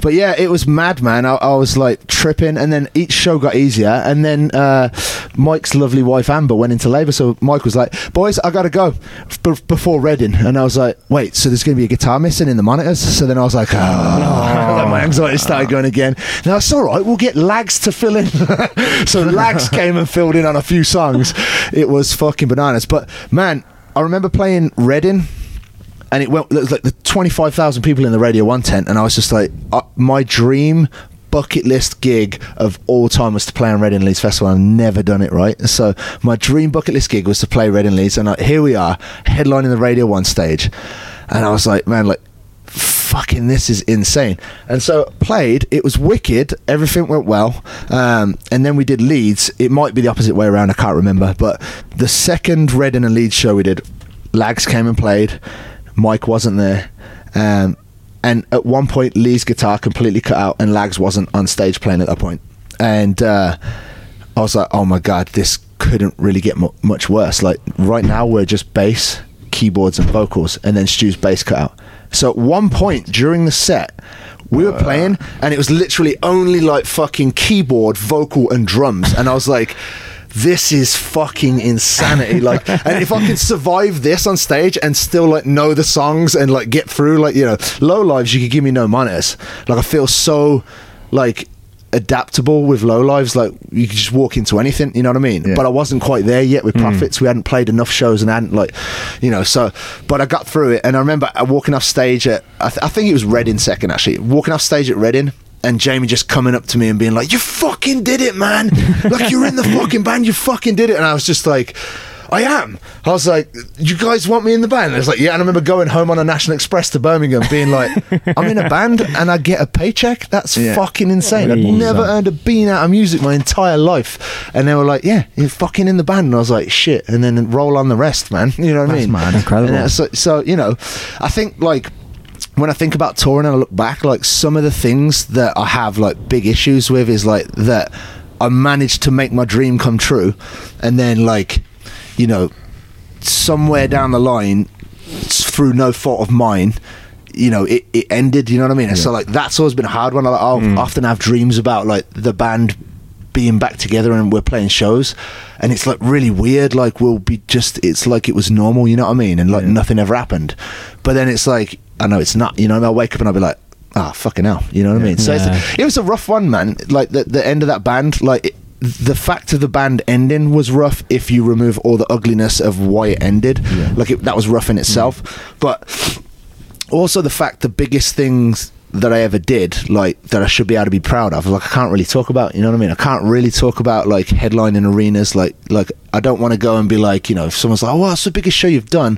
A: But yeah, it was mad, man. I, I was like tripping, and then each show got easier, and then uh, Mike's lovely wife Amber went into labour, so Mike was like, boys, I gotta go b- before Reading. And I was like, wait, so there's gonna be a guitar missing in the monitors? So then I was like, oh, oh. my anxiety started going again. Now it's alright, we'll get Lags to fill in. So Lags came and filled in on a few songs. It was fucking bananas. But man, I remember playing Reading, and it went, it was like the twenty-five thousand people in the Radio one tent, and I was just like, uh, my dream bucket list gig of all time was to play on Reading Leeds Festival. I've never done it, right? So my dream bucket list gig was to play Reading Leeds, and like, here we are, headlining the Radio one stage, and I was like, man, like, fucking this is insane. And so played, it was wicked, everything went well, um, and then we did Leeds. It might be the opposite way around, I can't remember, but the second Reading and Leeds show we did, Lags came and played, Mike wasn't there, um, and at one point Lee's guitar completely cut out and Lags wasn't on stage playing at that point. And uh, I was like, oh my god, this couldn't really get mu- much worse. Like right now we're just bass, keyboards and vocals, and then Stu's bass cut out. So at one point during the set we were playing and it was literally only like fucking keyboard, vocal and drums, and I was like, this is fucking insanity. Like, and if I could survive this on stage and still like know the songs and like get through, like, you know, Low Lives, you could give me no monitors. Like I feel so like adaptable with Low Lives, like you could just walk into anything, you know what I mean? Yeah. But I wasn't quite there yet with Prophets. Mm. We hadn't played enough shows and hadn't like, you know, so, but I got through it. And I remember walking off stage at, I, th- I think it was Reading second actually, walking off stage at Reading, and Jamie just coming up to me and being like, you fucking did it, man. Like, you're in the fucking band, you fucking did it. And I was just like, I am. I was like, you guys want me in the band? And I was like, yeah. And I remember going home on a National Express to Birmingham being like, I'm in a band and I get a paycheck? That's yeah. fucking insane. I've never earned a bean out of music my entire life. And they were like, yeah, you're fucking in the band. And I was like, shit. And then roll on the rest, man. You know what I mean?
K: That's mad. Incredible.
A: And so, so, you know, I think like, when I think about touring and I look back, like some of the things that I have like big issues with is like that I managed to make my dream come true, and then like, you know, somewhere down the line, through no fault of mine, you know, it, it ended, you know what I mean? And yeah. so like that's always been a hard one. I like, I'll mm. often have dreams about like the band being back together and we're playing shows, and it's like really weird, like we'll be just, it's like it was normal, you know what I mean, and like yeah. nothing ever happened. But then it's like, I know it's not, you know, I'll wake up and I'll be like, ah, oh, fucking hell, you know what yeah. I mean? So yeah. it's a, it was a rough one, man. Like the, the end of that band, like it, the fact of the band ending was rough if you remove all the ugliness of why it ended. Yeah. Like it, that was rough in itself. Mm. But also the fact the biggest things that I ever did, like that I should be able to be proud of, like I can't really talk about, you know what I mean? I can't really talk about like headlining arenas, like like I don't want to go and be like, you know, if someone's like, oh, what's the biggest show you've done?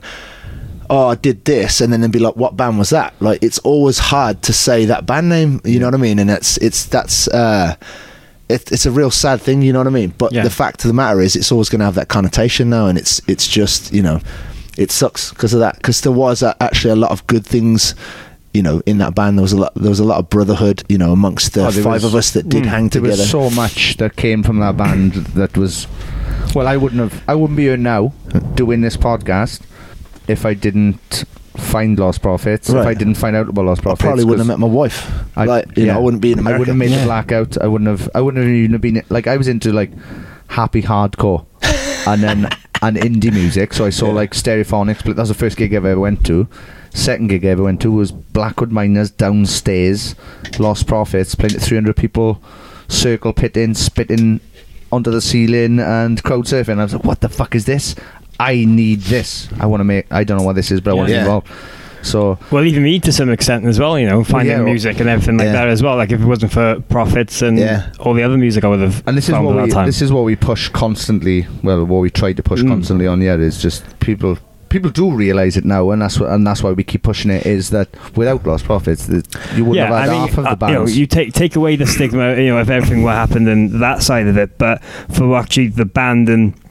A: Oh, I did this, and then they'd be like, what band was that? Like it's always hard to say that band name, you know what I mean? And it's it's that's uh it, it's a real sad thing, you know what I mean? But yeah. the fact of the matter is it's always going to have that connotation now, and it's it's just, you know, it sucks because of that, because there was uh, actually a lot of good things, you know, in that band. There was a lot there was a lot of brotherhood, you know, amongst the oh, five was, of us that did mm, hang together.
K: There was so much that came from that band that was, well, I wouldn't have I wouldn't be here now doing this podcast if I didn't find Lost Prophets, right. if I didn't find out about Lost Prophets.
A: I probably wouldn't have met my wife. I, like, you yeah, know, I wouldn't be in America.
K: I wouldn't have made
A: yeah.
K: the Blackout. I wouldn't have I wouldn't have even been, like, I was into like happy hardcore and then and indie music, so I saw yeah. like Stereophonics. That was the first gig I ever went to. Second gig I ever went to was Blackwood Miners downstairs, Lost Prophets, playing to three hundred people, circle pitting, spitting onto the ceiling and crowd surfing. I was like, what the fuck is this? I need this. I want to make, I don't know what this is, but I want to
A: yeah.
K: be involved. So,
F: well, even me to some extent as well, you know, finding yeah, music and everything like yeah. that as well. Like if it wasn't for Prophets and yeah. all the other music I would have
K: and this is
F: found
K: what
F: at
K: we,
F: that time.
K: This is what we push constantly, well, what we try to push mm. constantly on, yeah, is just people people do realise it now, and that's what, and that's why we keep pushing it, is that without Lost Prophets, that you wouldn't
F: yeah,
K: have had
F: I mean,
K: half of the
F: uh,
K: bands.
F: You know, you take take away the stigma, you know, of everything what happened and that side of it, but for actually the band and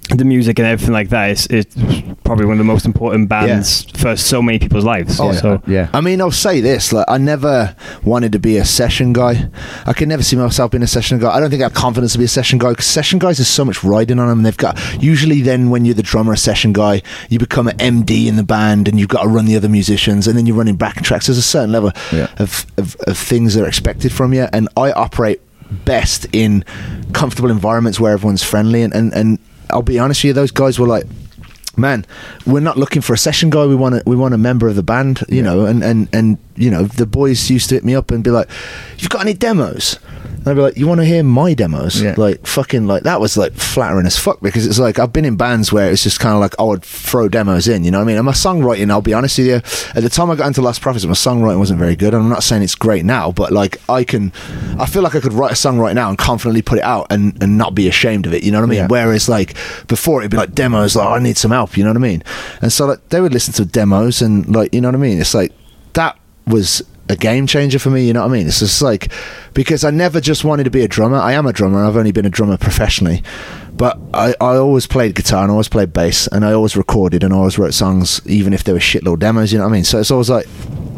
F: the music and everything like that is, is probably one of the most important bands yeah. for so many people's lives.
A: Oh,
F: so
K: yeah.
A: I mean, I'll say this: like, I never wanted to be a session guy. I could never see myself being a session guy. I don't think I have confidence to be a session guy because session guys, there's so much riding on them. And they've got usually then when you're the drummer, a session guy, you become an M D in the band, and you've got to run the other musicians, and then you're running backing tracks. There's a certain level yeah. of, of of things that are expected from you, and I operate best in comfortable environments where everyone's friendly and and. and I'll be honest with you, those guys were like, man, we're not looking for a session guy, we want a, we want a member of the band, you yeah. know, and, and, and, you know, the boys used to hit me up and be like, you've got any demos? And I'd be like, you want to hear my demos? Yeah. Like, fucking, like, that was, like, flattering as fuck, because it's like, I've been in bands where it's just kind of like, I would throw demos in, you know what I mean? And my songwriting, I'll be honest with you, at the time I got into Lost Prophets, my songwriting wasn't very good. I'm not saying it's great now, but, like, I can, I feel like I could write a song right now and confidently put it out and, and not be ashamed of it, you know what I mean? Yeah. Whereas, like, before it'd be like, demos, like, I need some help, you know what I mean? And so, like, they would listen to demos and, like, you know what I mean? It's like, that was a game changer for me, you know what I mean? It's just like, because I never just wanted to be a drummer. I am a drummer. I've only been a drummer professionally, but I, I always played guitar and I always played bass and I always recorded and I always wrote songs, even if they were shit little demos, you know what I mean? So it's always like,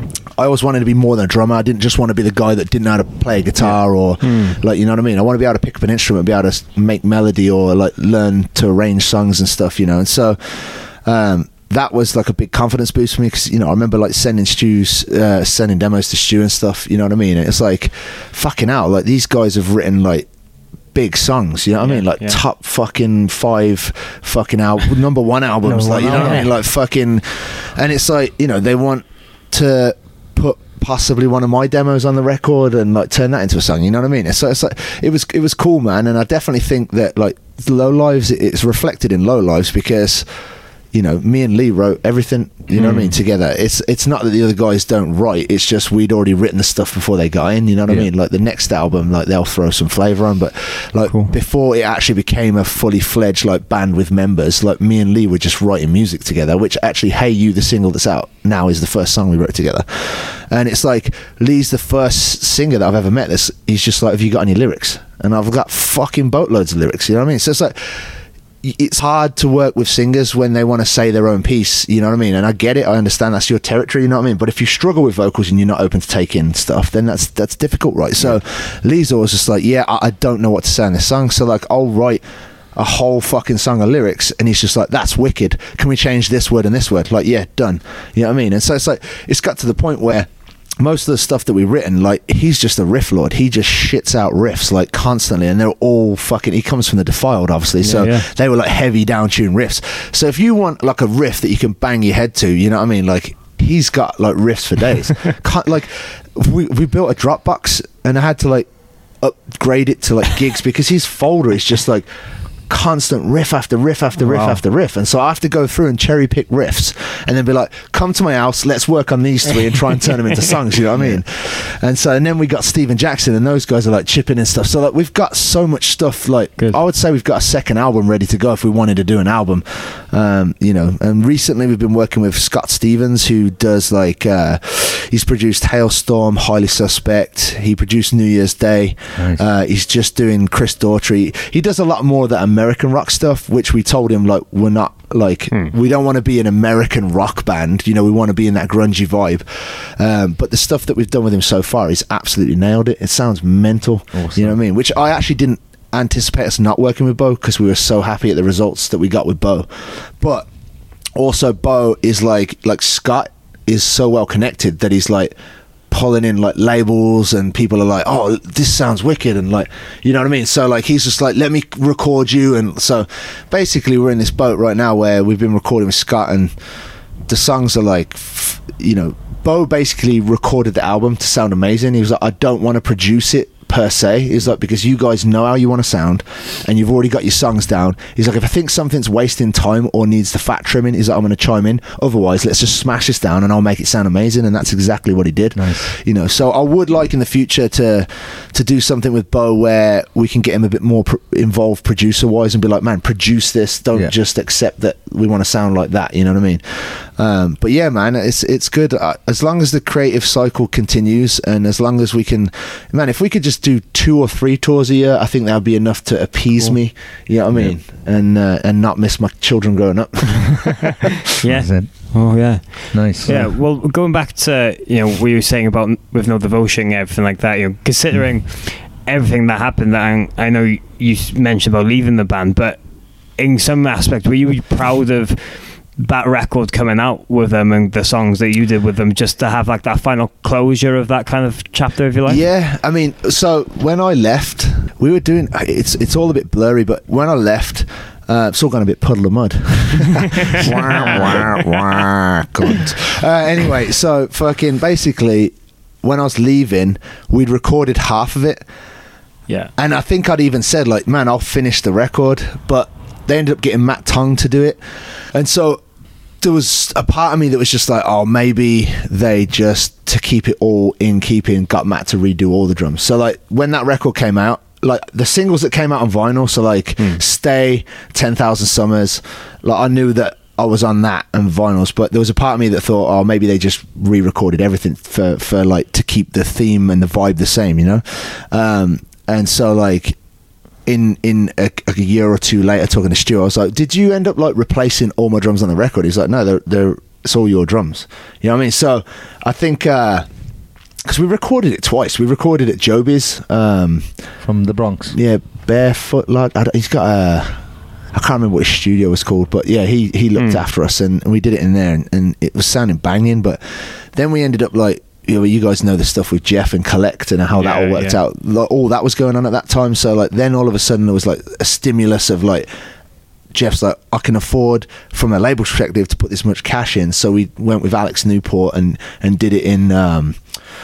A: I always wanted to be more than a drummer. I didn't just want to be the guy that didn't know how to play a guitar yeah. or mm. like, you know what I mean? I want to be able to pick up an instrument, be able to make melody or like learn to arrange songs and stuff, you know? And so, um, that was like a big confidence boost for me because, you know, I remember like sending Stu's, uh, sending demos to Stu and stuff, you know what I mean? And it's like, fucking hell, like these guys have written like big songs, you know what yeah, I mean? Like yeah. top fucking five fucking album, number one albums, no, like, you know what I mean? Like fucking, and it's like, you know, they want to put possibly one of my demos on the record and like turn that into a song, you know what I mean? So it's like, it was, it was cool, man. And I definitely think that like Low Lives, it's reflected in Low Lives because, you know, me and Lee wrote everything, you know mm. what I mean, together. It's it's not that the other guys don't write, it's just we'd already written the stuff before they got in, you know what yeah. I mean? Like the next album, like they'll throw some flavour on, but like cool. before it actually became a fully fledged like band with members, like me and Lee were just writing music together, which actually Hey You, the single that's out now, is the first song we wrote together. And it's like, Lee's the first singer that I've ever met this, he's just like, have you got any lyrics? And I've got fucking boatloads of lyrics, you know what I mean? So it's like, it's hard to work with singers when they want to say their own piece, you know what I mean? And I get it, I understand that's your territory, you know what I mean? But if you struggle with vocals and you're not open to taking stuff, then that's that's difficult, right? So Lee's always just like, yeah, I, I don't know what to say in this song, so like I'll write a whole fucking song of lyrics and he's just like, that's wicked, can we change this word and this word? Like, yeah, done, you know what I mean? And so it's like, it's got to the point where most of the stuff that we've written, like, he's just a riff lord. He just shits out riffs, like, constantly, and they're all fucking, he comes from the Defiled, obviously, yeah, so yeah. they were, like, heavy down-tuned riffs. So if you want, like, a riff that you can bang your head to, you know what I mean? Like, he's got, like, riffs for days. Like, we, we built a Dropbox, and I had to, like, upgrade it to, like, gigs, because his folder is just, like, constant riff after riff after riff wow. after riff, and so I have to go through and cherry pick riffs and then be like, come to my house, let's work on these three and try and turn them into songs, you know what I mean? And so, and then we got Steven Jackson and those guys are like chipping and stuff, so like we've got so much stuff, like Good. I would say we've got a second album ready to go if we wanted to do an album, um, you know. And recently we've been working with Scott Stevens, who does like uh, he's produced Hailstorm, Highly Suspect, he produced New Year's Day, nice. uh, he's just doing Chris Daughtry, he does a lot more of that American American rock stuff, which we told him, like, we're not, like, hmm. we don't want to be an American rock band, you know, we want to be in that grungy vibe, um, but the stuff that we've done with him so far, he's absolutely nailed it. It sounds mental, awesome. You know what I mean? Which I actually didn't anticipate us not working with Bo, because we were so happy at the results that we got with Bo. But also Bo is like, like Scott is so well connected that he's like pulling in like labels, and people are like, oh, this sounds wicked, and like, you know what I mean? So like, he's just like, let me record you. And so basically we're in this boat right now where we've been recording with Scott, and the songs are like, you know, Bo basically recorded the album to sound amazing. He was like, I don't want to produce it per se. He's like, because you guys know how you want to sound and you've already got your songs down. He's like, if I think something's wasting time or needs the fat trimming, he's like, I'm going to chime in. Otherwise, let's just smash this down and I'll make it sound amazing. And that's exactly what he did. Nice. You know, so I would like in the future to to do something with Bo where we can get him a bit more pr- involved producer wise and be like, man, produce this. Don't yeah. just accept that we want to sound like that. You know what I mean? Um, but yeah, man, it's it's good uh, as long as the creative cycle continues, and as long as we can, man, if we could just do two or three tours a year, I think that would be enough to appease cool. me. You know what I mean? Yeah. And uh, and not miss my children growing up.
F: Yeah. Oh yeah,
K: nice.
F: Yeah. Well, going back to you know what you were saying about with no devotion, and everything like that. You know, considering mm. everything that happened, that I, I know you mentioned about leaving the band, but in some aspect, were you proud of that record coming out with them and the songs that you did with them, just to have like that final closure of that kind of chapter of your life?
A: Yeah, I mean, so when I left, we were doing, it's it's all a bit blurry, but when I left, uh, it's all gone a bit puddle of mud. wah, wah, wah, cunt. Uh, anyway, so fucking basically, when I was leaving, we'd recorded half of it.
F: Yeah.
A: And I think I'd even said, like, man, I'll finish the record, but they ended up getting Matt Tong to do it. And so there was a part of me that was just like, oh, maybe they just, to keep it all in keeping, got Matt to redo all the drums. So like when that record came out, like the singles that came out on vinyl, so like mm. Stay, ten thousand Summers, like I knew that I was on that and vinyls, but there was a part of me that thought, oh, maybe they just re-recorded everything for, for like to keep the theme and the vibe the same, you know? Um, and so like in in a, a year or two later, talking to Stu, I was like, did you end up like replacing all my drums on the record? He's like, no, they're, they're it's all your drums. You know what I mean? So I think uh because we recorded it twice. We recorded at Joby's um
K: from the Bronx.
A: Yeah, Barefoot Lodge. I don't- he's got a I can't remember what his studio was called, but yeah, he he looked mm. after us, and, and we did it in there, and, and it was sounding banging. But then we ended up like, you know, you guys know the stuff with Jeff and Collect and how yeah, that all worked yeah. out. Like, all that was going on at that time. So like then all of a sudden there was like a stimulus of like, Jeff's like, I can afford from a label perspective to put this much cash in. So we went with Alex Newport and and did it in um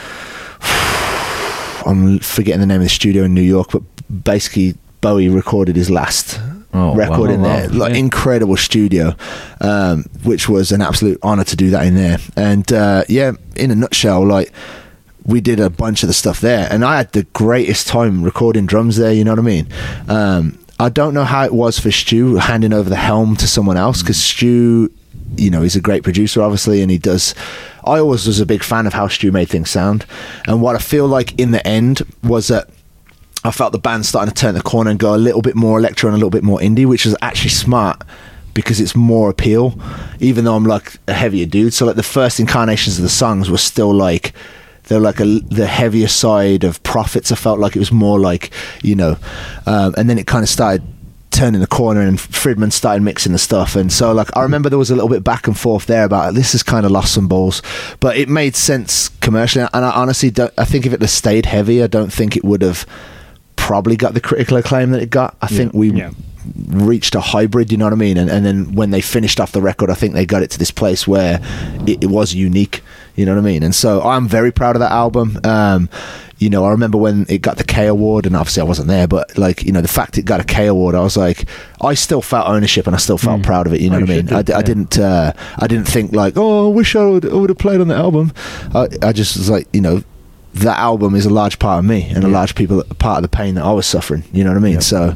A: I'm forgetting the name of the studio in New York, but basically Bowie recorded his last oh, record wow, in there. Wow. Like yeah. incredible studio, um, which was an absolute honor to do that in there. And uh, yeah, in a nutshell, like we did a bunch of the stuff there, and I had the greatest time recording drums there. You know what I mean? Um, I don't know how it was for Stu handing over the helm to someone else, because Stu, you know, he's a great producer, obviously, and he does. I always was a big fan of how Stu made things sound, and what I feel like in the end was that I felt the band starting to turn the corner and go a little bit more electro and a little bit more indie, which was actually smart because it's more appeal, even though I'm like a heavier dude. So like the first incarnations of the songs were still like, they're like a, the heavier side of Prophets. I felt like it was more like, you know, um, and then it kind of started turning the corner and Friedman started mixing the stuff. And so like I remember there was a little bit back and forth there about this has kind of lost some balls, but it made sense commercially. And I honestly don't, I think if it had stayed heavy, I don't think it would have probably got the critical acclaim that it got. I yeah, think we yeah. reached a hybrid, you know what I mean? And, and then when they finished off the record, I think they got it to this place where it, it was unique, you know what I mean? And so I'm very proud of that album. Um, you know, I remember when it got the K Award, and obviously I wasn't there, but like, you know, the fact it got a K Award, I was like, I still felt ownership and I still felt mm. proud of it, you know oh, what I mean? Did, I, d- yeah. I didn't uh, I didn't think like, oh, I wish I would, I would have played on the album. I, I just was like, you know, that album is a large part of me and yeah. a large people part of the pain that I was suffering, you know what I mean? Yeah. So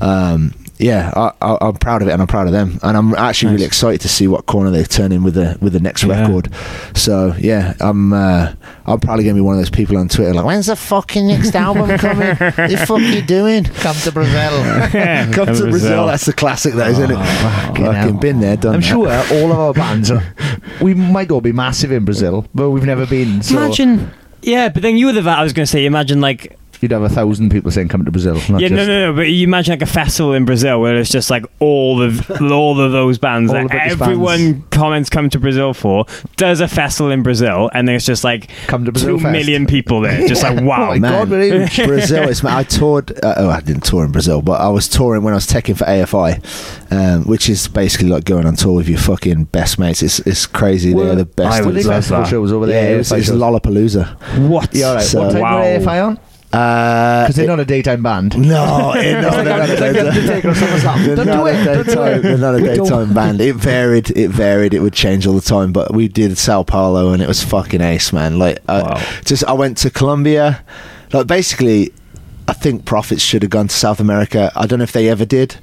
A: um yeah, I, I, I'm proud of it, and I'm proud of them, and I'm actually nice. really excited to see what corner they turn in with the with the next yeah. record. So yeah, I'm uh, I'm probably gonna be one of those people on Twitter like, when's the fucking next album coming? What the fuck you doing?
K: Come to Brazil.
A: yeah, come, come to Brazil. Brazil. That's the classic, that isn't it?
K: Oh,
A: fucking been there, done.
K: I'm
A: that.
K: sure all of our bands are. We might all be massive in Brazil, but we've never been. So.
F: Imagine, yeah, but then you were the I was gonna say, imagine like.
K: You'd have a thousand people saying come to Brazil. Not
F: yeah,
K: just
F: no, no, no. But you imagine like a festival in Brazil where it's just like all of all of those bands
K: all
F: that everyone
K: bands.
F: comments come to Brazil for. Does a festival in Brazil, and there's just like
K: come to Brazil
F: two
K: Fest.
F: million people there. Just like wow,
K: oh my
A: man.
K: God, we're huge.
A: Brazil is. I toured. Uh, oh, I didn't tour in Brazil, but I was touring when I was teching for A F I, um, which is basically like going on tour with your fucking best mates. It's it's crazy. Well, they're the best.
K: I would festival shows over there.
A: Yeah, it was, it's Lollapalooza.
F: What?
K: Yeah, all right.
A: So,
K: what time
F: wow.
K: were A F I on? Because uh, they're not a daytime band.
A: No, it, no, they're not a daytime.
K: Don't do it. Don't do it.
A: They're not a daytime band. It varied. It varied. It would change all the time. But we did Sao Paulo, and it was fucking ace, man. Like, I, wow. just I went to Colombia. Like, basically, I think Prophets should have gone to South America. I don't know if they ever did,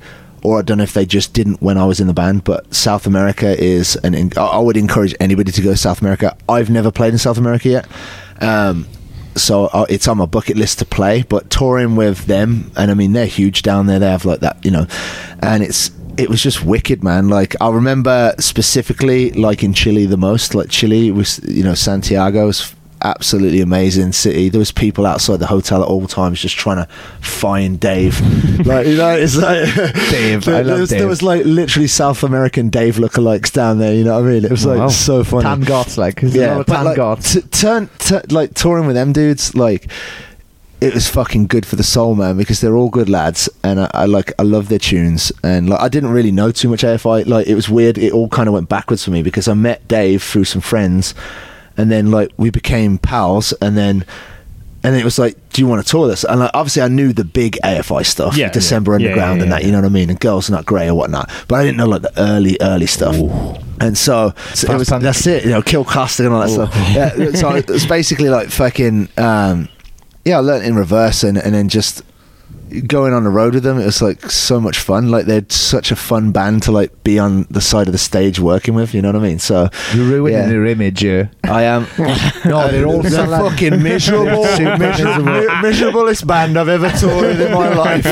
A: or I don't know if they just didn't when I was in the band. But South America is an. I I would encourage anybody to go to South America. I've never played in South America yet. Um, So uh, it's on my bucket list to play, but touring with them, and I mean they're huge down there. They have like that, you know, and it's it was just wicked, man. Like I remember specifically, like in Chile the most. Like Chile was, you know, Santiago was absolutely amazing city. There was people outside the hotel at all times just trying to find Dave. Like, you know, it's like
K: Dave.
A: there,
K: I love
A: there was,
K: Dave.
A: There was like literally South American Dave lookalikes down there. You know what I mean? It was like
K: Wow.
A: so funny.
K: Tan goths, like
A: Yeah, but
K: tan
A: like,
K: goths.
A: t- turn t- like touring with them dudes, like it was fucking good for the soul, man, because they're all good lads, and I, I like I love their tunes, and like I didn't really know too much A F I. Like it was weird. It all kind of went backwards for me because I met Dave through some friends, and then like we became pals, and then. And then it was like, do you want to tour this? And like, obviously I knew the big A F I stuff,
F: Yeah,
A: December
F: yeah.
A: Underground
F: Yeah, yeah,
A: and that,
F: yeah.
A: you know what I mean? And Girls Not Grey or whatnot. But I didn't know like the early, early stuff. And so, so it was,
K: punk.
A: that's it, you know, Kill Costa and all that
K: Ooh.
A: stuff. Yeah, so it was basically like fucking, um, yeah, I learned in reverse and, and then just going on the road with them. It was like so much fun. Like they're such a fun band to like be on the side of the stage working with, you know what I mean? So
K: You're ruining
A: yeah.
K: their image, yeah.
A: I am.
K: No, they're all
A: They're
K: so like-
A: fucking miserable,
K: Super
A: miserable,
K: miserable.
A: miserablest band I've ever toured with in my life.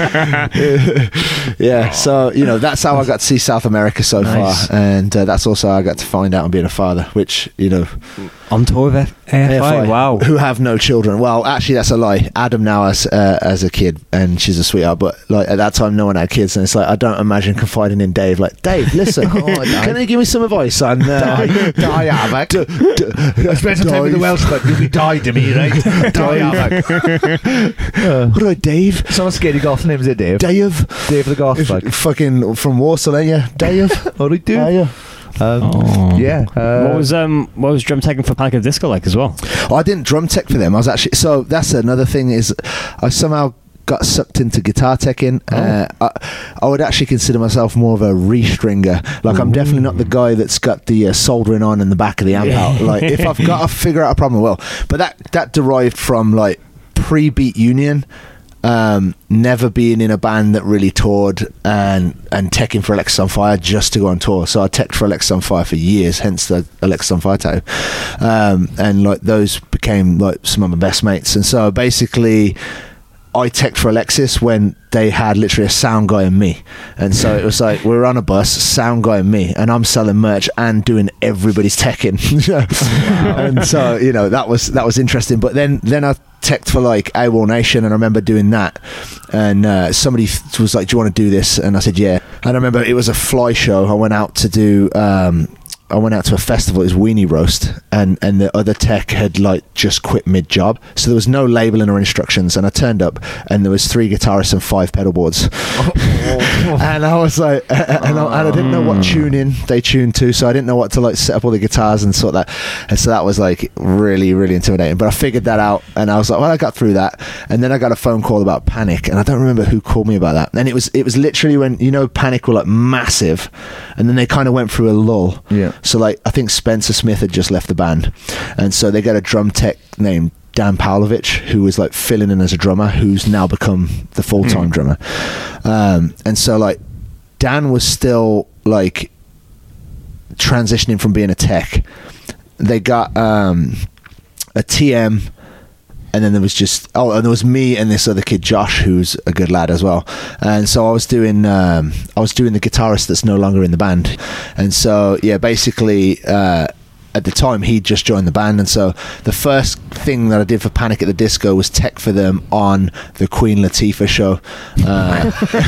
A: Yeah, so you know that's how I got to see South America so
F: Nice.
A: far, and uh, that's also how I got to find out I'm being a father, which you know,
F: On tour with F- A F I. Wow.
A: who have no children. Well, actually, that's a lie. Adam now has uh, as a kid, and she's a sweetheart. But like at that time, no one had kids, and it's like I don't imagine confiding in Dave. Like Dave, listen, can you give me some advice on uh,
K: Die, die, Havoc.
A: d- d-
K: I spent some time with the
A: Dave.
K: Welshman. You'll be died to me, right? Die, Havoc.
A: What about Dave?
K: Some scary goth names, it, Dave?
A: Dave,
K: Dave the Goth, like.
A: fucking from Warsaw, ain't you? Dave,
K: What do we do?
A: are you?
K: Um, Yeah. Uh,
F: what was um what was drum teching for Panic at the Disco like as well?
A: Oh, I didn't drum tech for them. I was actually so that's another thing is I somehow got sucked into guitar teching. Uh, I, I would actually consider myself more of a restringer. Like I'm definitely not the guy that's got the uh, soldering on in the back of the amp out. Like if I've got to figure out a problem, I will. But that that derived from like pre-Beat Union. Um, never being in a band that really toured and and teching for Alexis on Fire just to go on tour. So I teched for Alexis on Fire for years, hence the Alexis on Fire tattoo. Um, and like those became like some of my best mates. And so basically I teched for Alexis when they had literally a sound guy and me. And so it was like, we were on a bus, sound guy and me, and I'm selling merch and doing everybody's teching. And so, you know, that was that was interesting. But then then I teched for like AWOL Nation, and I remember doing that. And uh, somebody th- was like, do you want to do this? And I said, yeah. And I remember it was a fly show. I went out to do... Um, I went out to a festival, it was Weenie Roast, and, and the other tech had like just quit mid-job, so there was no labeling or instructions, and I turned up and there was three guitarists and five pedal boards. And I was like, and I, and I didn't know what tuning they tuned to, so I didn't know what to like set up all the guitars and sort that, and so that was like really, really intimidating, but I figured that out, and I was like, well, I got through that, and then I got a phone call about Panic, and I don't remember who called me about that, and it was it was literally when, you know, Panic were like massive, and then they kind of went through a lull.
K: Yeah.
A: So like I think Spencer Smith had just left the band, and so they got a drum tech named Dan Pavlovich, who was like filling in as a drummer, who's now become the full-time mm. drummer. Um, and so like Dan was still like transitioning from being a tech. They got um, a T M, and then there was just oh and there was me and this other kid Josh, who's a good lad as well. And so I was doing um I was doing the guitarist that's no longer in the band. And so yeah, basically uh at the time he'd just joined the band, and so the first thing that I did for Panic at the Disco was tech for them on the Queen Latifah show. Uh,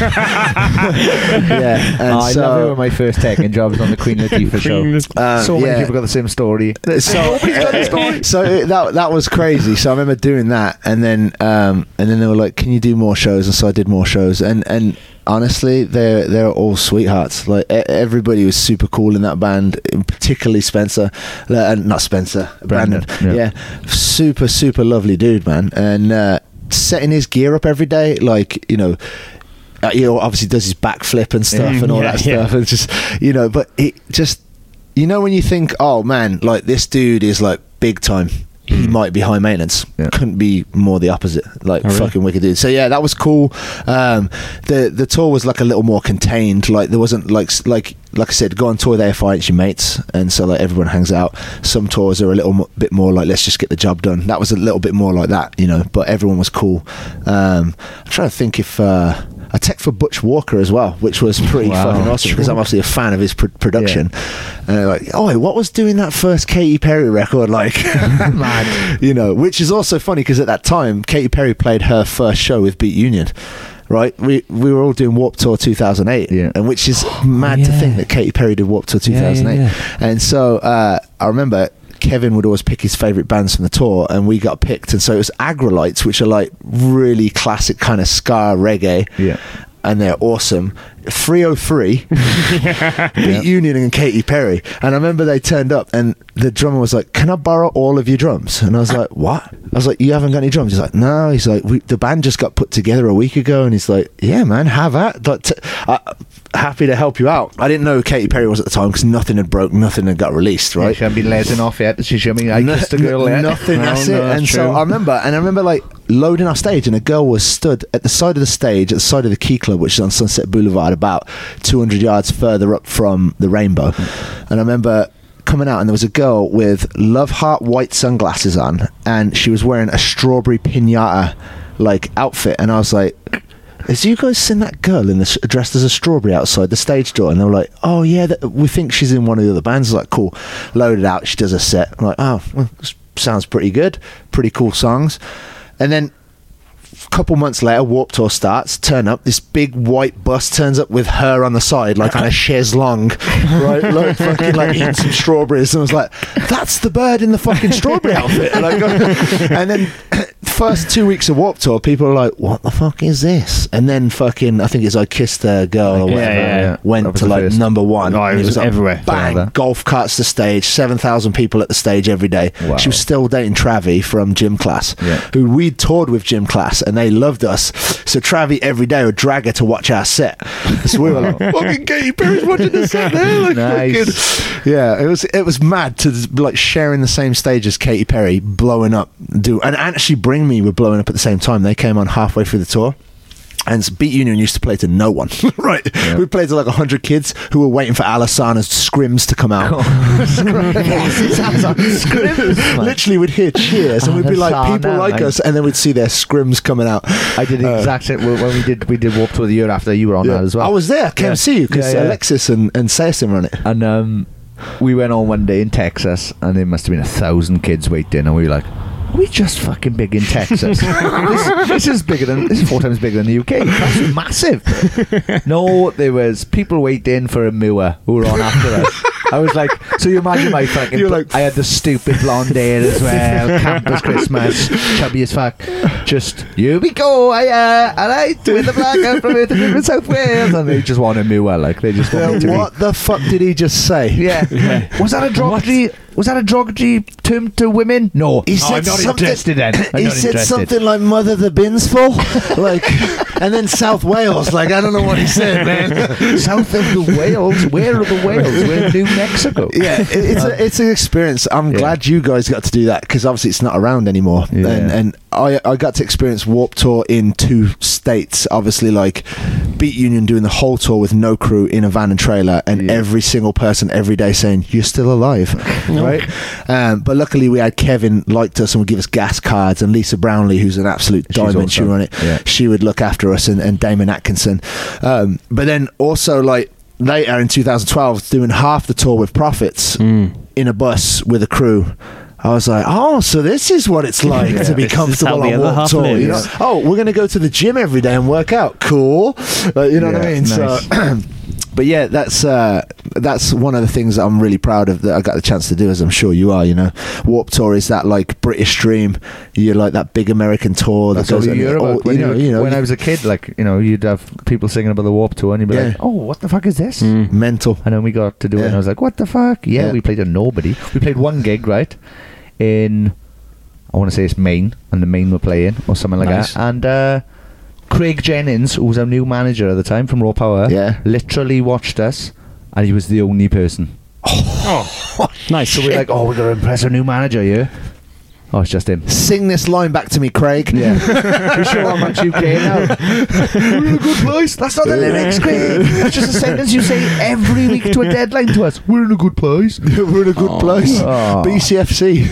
A: yeah, and
K: oh, I
A: so,
K: love it when my first tech and job was on the Queen Latifah show.
A: Uh,
K: so many
A: yeah.
K: people got the same story.
A: So, so it, that that was crazy. So I remember doing that, and then um, and then they were like, "Can you do more shows?" And so I did more shows, and and honestly, they're they're all sweethearts. Like e- everybody was super cool in that band, particularly Spencer, uh, not Spencer, Brandon.
K: Brandon,
A: yeah. yeah, super super lovely dude, man, and uh, setting his gear up every day, like you know. Uh, he obviously does his backflip and stuff
F: Mm,
A: and all
F: yeah,
A: that
F: yeah.
A: stuff, and just you know, but it just. You know when you think, oh man, like this dude is like big time, he might be high maintenance.
K: Yeah.
A: Couldn't be more the opposite. Like
F: Oh, really?
A: fucking wicked dude. So yeah, that was cool. Um, the the tour was like a little more contained. Like there wasn't like s- like like I said, go on tour there, fight your mates, and so like everyone hangs out. Some tours are a little mo- bit more like let's just get the job done. That was a little bit more like that, you know. But everyone was cool. Um, I'm trying to think if. Uh, I tech for Butch Walker as well, which was pretty
K: Wow.
A: fucking awesome because I'm obviously a fan of his pr- production. And they're like, oh, what was doing that first Katy Perry record like? Mad. You know, which is also funny because at that time, Katy Perry played her first show with Beat Union. Right, we we were all doing Warped Tour two thousand eight,
K: Yeah.
A: and which is mad to
F: yeah.
A: think that Katy Perry did Warped Tour two thousand eight.
F: Yeah, yeah,
A: And so uh, I remember Kevin would always pick his favourite bands from the tour, and we got picked. And so it was Agrolites, which are like really classic kind of ska reggae.
K: Yeah.
A: And they're awesome. three oh three, Beat Union and Katy Perry. And I remember they turned up and the drummer was like, can I borrow all of your drums? And I was like, what? I was like, you haven't got any drums? He's like, no. He's like, we, the band just got put together a week ago. And he's like, yeah, man, have at. But t- uh, happy to help you out. I didn't know who Katy Perry was at the time because nothing had broke, nothing had got released,
K: Yeah,
A: right?
K: she hadn't been letting off yet. She showed me I
A: No-
K: kissed a girl
A: no-
K: yet.
A: Nothing,
K: No,
A: that's
K: no,
A: it.
K: that's
A: And so
K: true.
A: I remember, and I remember like loading our stage, and a girl was stood at the side of the stage, at the side of the Key Club, which is on Sunset Boulevard, about two hundred yards further up from the Rainbow. And I remember coming out, and there was a girl with Love Heart white sunglasses on, and she was wearing a strawberry pinata like outfit, and I was like, has you guys seen that girl in this dressed as a strawberry outside the stage door? And they were like, oh yeah, that, we think she's in one of the other bands. I was like, cool. Loaded out, she does a set. I'm like, oh, well, this sounds pretty good, pretty cool songs. And then a couple months later, Warped Tour starts. Turn up, this big white bus turns up with her on the side, like on a chaise longue, right? Like fucking like eating some strawberries. And I was like, that's the bird in the fucking strawberry outfit. And, I go, and then first two weeks of Warped Tour, people are like, what the fuck is this? And then fucking, I think it's I Kissed a Girl or
F: Yeah,
A: whatever,
F: yeah, yeah.
A: went
K: That was
A: to
K: the
A: like
K: first.
A: number one.
F: Oh, it
A: And
F: was
A: like,
F: everywhere.
A: bang,
K: Yeah.
A: golf carts to stage, seven thousand people at the stage every day.
K: Wow.
A: She was still dating Travi from Gym Class,
K: Yeah.
A: who we'd toured with Gym Class, and they loved us. So Travi every day would drag her to watch our set. So we were like, fucking Katy Perry's watching the set there. Like,
K: Nice.
A: fucking, yeah, it was it was mad to be like sharing the same stage as Katy Perry, blowing up, do and actually Bring Me were blowing up at the same time. They came on halfway through the tour. And Beat Union used to play to no one, right?
K: Yeah.
A: We played to like a hundred kids who were waiting for Alisana's scrims to come out. Literally, we'd hear cheers, and we'd be like, people
K: Alasana,
A: like
K: like-
A: us, and then we'd see their scrims coming out.
K: I did the
A: Uh,
K: exact same when we did we did Warped Tour the year after. You were on
A: Yeah.
K: that as well.
A: I was there. I came
K: Yeah.
A: to see you because
K: Yeah, yeah.
A: Alexis and and Sayasim were on it.
K: And um, we went on one day in Texas, and there must have been a thousand kids waiting, and we were like, are we just fucking big in Texas? this, this is bigger than this is four times bigger than the U K. That's massive. No, there was people waiting for a Mua who were on after us. I was like, so you imagine my fucking.
A: You're like-
K: I had the stupid blonde hair as well, campus Christmas, chubby as fuck. Just here we go, I uh, all right, with the black out from it from South Wales, and they just want a Mua, like they just want me to
A: Yeah,
K: be.
A: what the fuck did he just say?
K: Yeah. Was that a derogatory? Was that a derogatory term to women? No.
A: He
K: No,
A: said
K: I'm not
A: something.
K: interested then. I'm
A: he
K: not
A: said
K: interested.
A: something like "Mother the bin's full," like, and then South Wales. Like, I don't know what he said, man.
K: South of the Wales. Where are the Wales? We're in New Mexico.
A: Yeah, it, it's a, it's an experience. I'm
K: Yeah.
A: glad you guys got to do that because obviously it's not around anymore.
K: Yeah.
A: And, and I I got to experience Warped Tour in two states. Obviously, like Beat Union doing the whole tour with no crew in a van and trailer, and
K: Yeah.
A: every single person every day saying you're still alive, right? Um, but luckily we had Kevin liked us and would give us gas cards, and Lisa Brownlee, who's an absolute
K: She's
A: diamond, she
K: awesome.
A: run it.
K: Yeah.
A: She would look after us, and, and Damon Atkinson. Um, but then also like later in two thousand twelve, doing half the tour with Prophets in a bus with a crew. I was like, oh, so this is what it's like
K: Yeah.
A: to be
F: This is
A: comfortable
F: how the
A: on
F: other
A: Warped
F: half
A: Tour. You know?
F: lives.
A: Oh, we're going to go to the gym every day and work out. Cool. Like, you know what I
K: Yeah,
A: mean?
K: nice.
A: So, but yeah, that's uh, that's one of the things that I'm really proud of that I got the chance to do, as I'm sure you are. You know, Warped Tour is that like British dream. You're like that big American tour
K: That's
A: that
K: all
A: goes
K: you
A: and-
K: hear
A: oh,
K: about. When,
A: you know,
K: you,
A: you know,
K: when I was a kid, like, you know, you'd have people singing about the Warped Tour, and you'd be
A: Yeah.
K: like, oh, what the fuck is this?
A: mental.
K: And then we got to do it,
A: Yeah.
K: and I was like, what the fuck? Yeah,
A: Yeah.
K: we played a nobody. We played one gig, right, in, I want to say it's Maine, and the Maine were playing, or something like
F: Nice.
K: that. And uh, Craig Jennings, who was our new manager at the time from Raw Power,
A: Yeah.
K: literally watched us, and he was the only person.
F: Oh, nice.
K: So we're like, oh, we're going to impress our new manager, yeah? Oh, it's just him.
A: Sing this line back to me, Craig.
K: Yeah. You sure how much you pay now? We're in a good place. That's not the lyrics, Craig. That's just a sentence you say every week to a deadline to us. We're in a good place.
A: We're in a good
K: oh.
A: place.
K: Oh.
A: B C F C.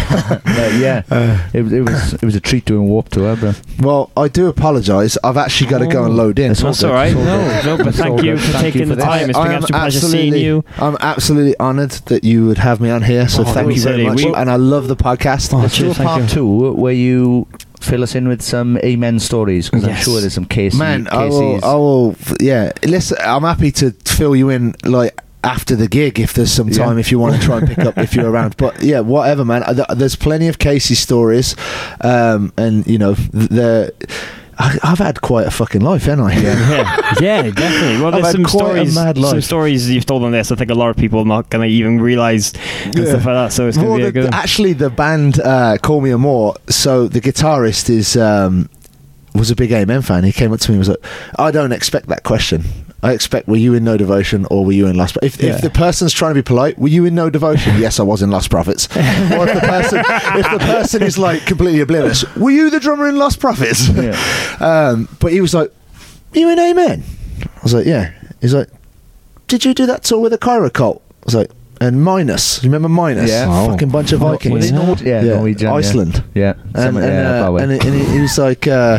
K: uh, yeah. Uh, it, it was it was a treat doing Warp Tour, bro.
A: Well, I do apologise. I've actually got to go and load in.
F: That's all, all right. No, no, but thank you for taking the time. It's been an absolute pleasure seeing you.
A: I'm absolutely honoured that you would have me on here. So
F: oh,
A: thank you very much. We, and I love the podcast.
K: Oh, Let's do a part two where you fill us in with some amen stories, because yes. I'm sure there's some cases.
A: Man, I will, I will. Yeah, listen. I'm happy to fill you in, like, after the gig if there's some time, yeah. if you want to try and pick up if you're around. But yeah, whatever, man. There's plenty of Casey stories, um, and you know the. I've had quite a fucking life, haven't I?
F: Yeah, yeah, yeah definitely. Well, there's some stories, some stories you've told on this. I think a lot of people are not going to even realise and yeah. stuff like that. So it's going to be a good.
A: Actually, the band uh, Call Me Amore. So the guitarist is um, was a big Amen fan. He came up to me and was like, "I don't expect that question. I expect, were you in No Devotion or were you in Lost Prophets? If, yeah. if the person's trying to be polite, were you in No Devotion? Yes, I was in Lost Prophets. Or if the person, if the person is like completely oblivious, were you the drummer in Lost Prophets? Yeah. um, but he was like, you in Amen? I was like, yeah. He's like, did you do that tour with a Kyra cult? I was like, and Minus. You remember Minus?
K: Yeah.
A: Oh. Fucking bunch of Vikings.
K: Yeah, Nord- yeah,
A: yeah.
K: Norwegian,
A: Iceland.
K: Yeah.
A: yeah. And, and,
K: yeah,
A: uh, and, and he, he was like, uh,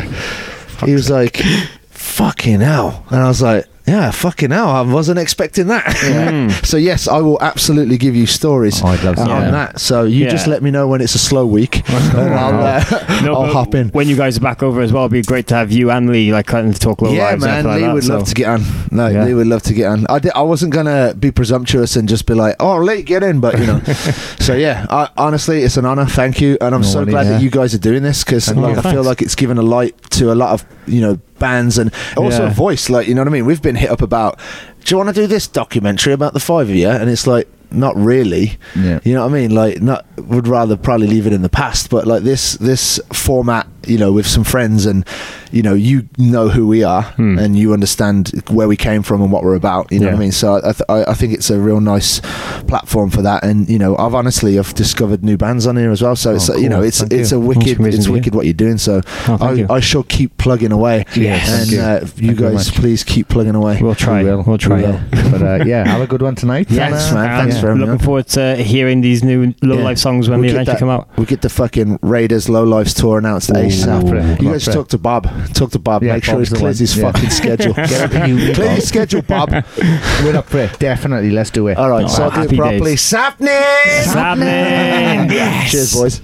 A: he was like, fucking hell. And I was like, yeah, fucking hell, I wasn't expecting that. Mm. So yes, I will absolutely give you stories oh, I'd love uh, on yeah. that. So you yeah. just let me know when it's a slow week and I'll, uh, no, I'll hop in.
F: When you guys are back over as well, it'd be great to have you and Lee like cutting to talk low
A: yeah,
F: lives.
A: Yeah, man,
F: like
A: Lee
F: that,
A: would
F: so.
A: love to get on. No, yeah. Lee would love to get on. I, did, I wasn't going to be presumptuous and just be like, oh, Lee, get in, but you know. So yeah, I, honestly, it's an honour. Thank you. And I'm no so worries, glad yeah. that you guys are doing this, because like, I feel like it's given a light to a lot of, you know, bands and also yeah. a voice, like, you know what I mean? We've been hit up about, do you want to do this documentary about the five of you? And it's like, not really. Yeah. You know what I mean? Like, not would rather probably leave it in the past, but like this this format, you know, with some friends, and you know, you know who we are, hmm. and you understand where we came from and what we're about. You know yeah. what I mean? So I, th- I think it's a real nice platform for that. And you know, I've honestly I've discovered new bands on here as well. So oh, it's cool. you know, it's thank it's you. a wicked it's wicked what you're doing. So oh, I, you. I shall keep plugging away.
F: Yes.
A: And uh, you, you guys please keep plugging away.
F: We'll try.
K: We will.
F: We'll try.
K: We will. But uh, yeah, have a good one tonight.
A: Yes,
F: uh,
A: man. Thanks
F: yeah.
A: for
F: looking forward to hearing these new Low yeah. Life songs when we'll they eventually
A: that,
F: come out.
A: We'll get the fucking Raiders Low Lives tour announced ASAP. You guys talk to Bob. Talk to Bob.
K: Yeah,
A: Make sure he clears his yeah. fucking schedule. Get up you. Clear your schedule, Bob.
K: We're up for it. Definitely. Let's do it.
A: All right. Oh, so I'll do it properly. Sapning!
F: Sapning!
A: Yes! Cheers, boys.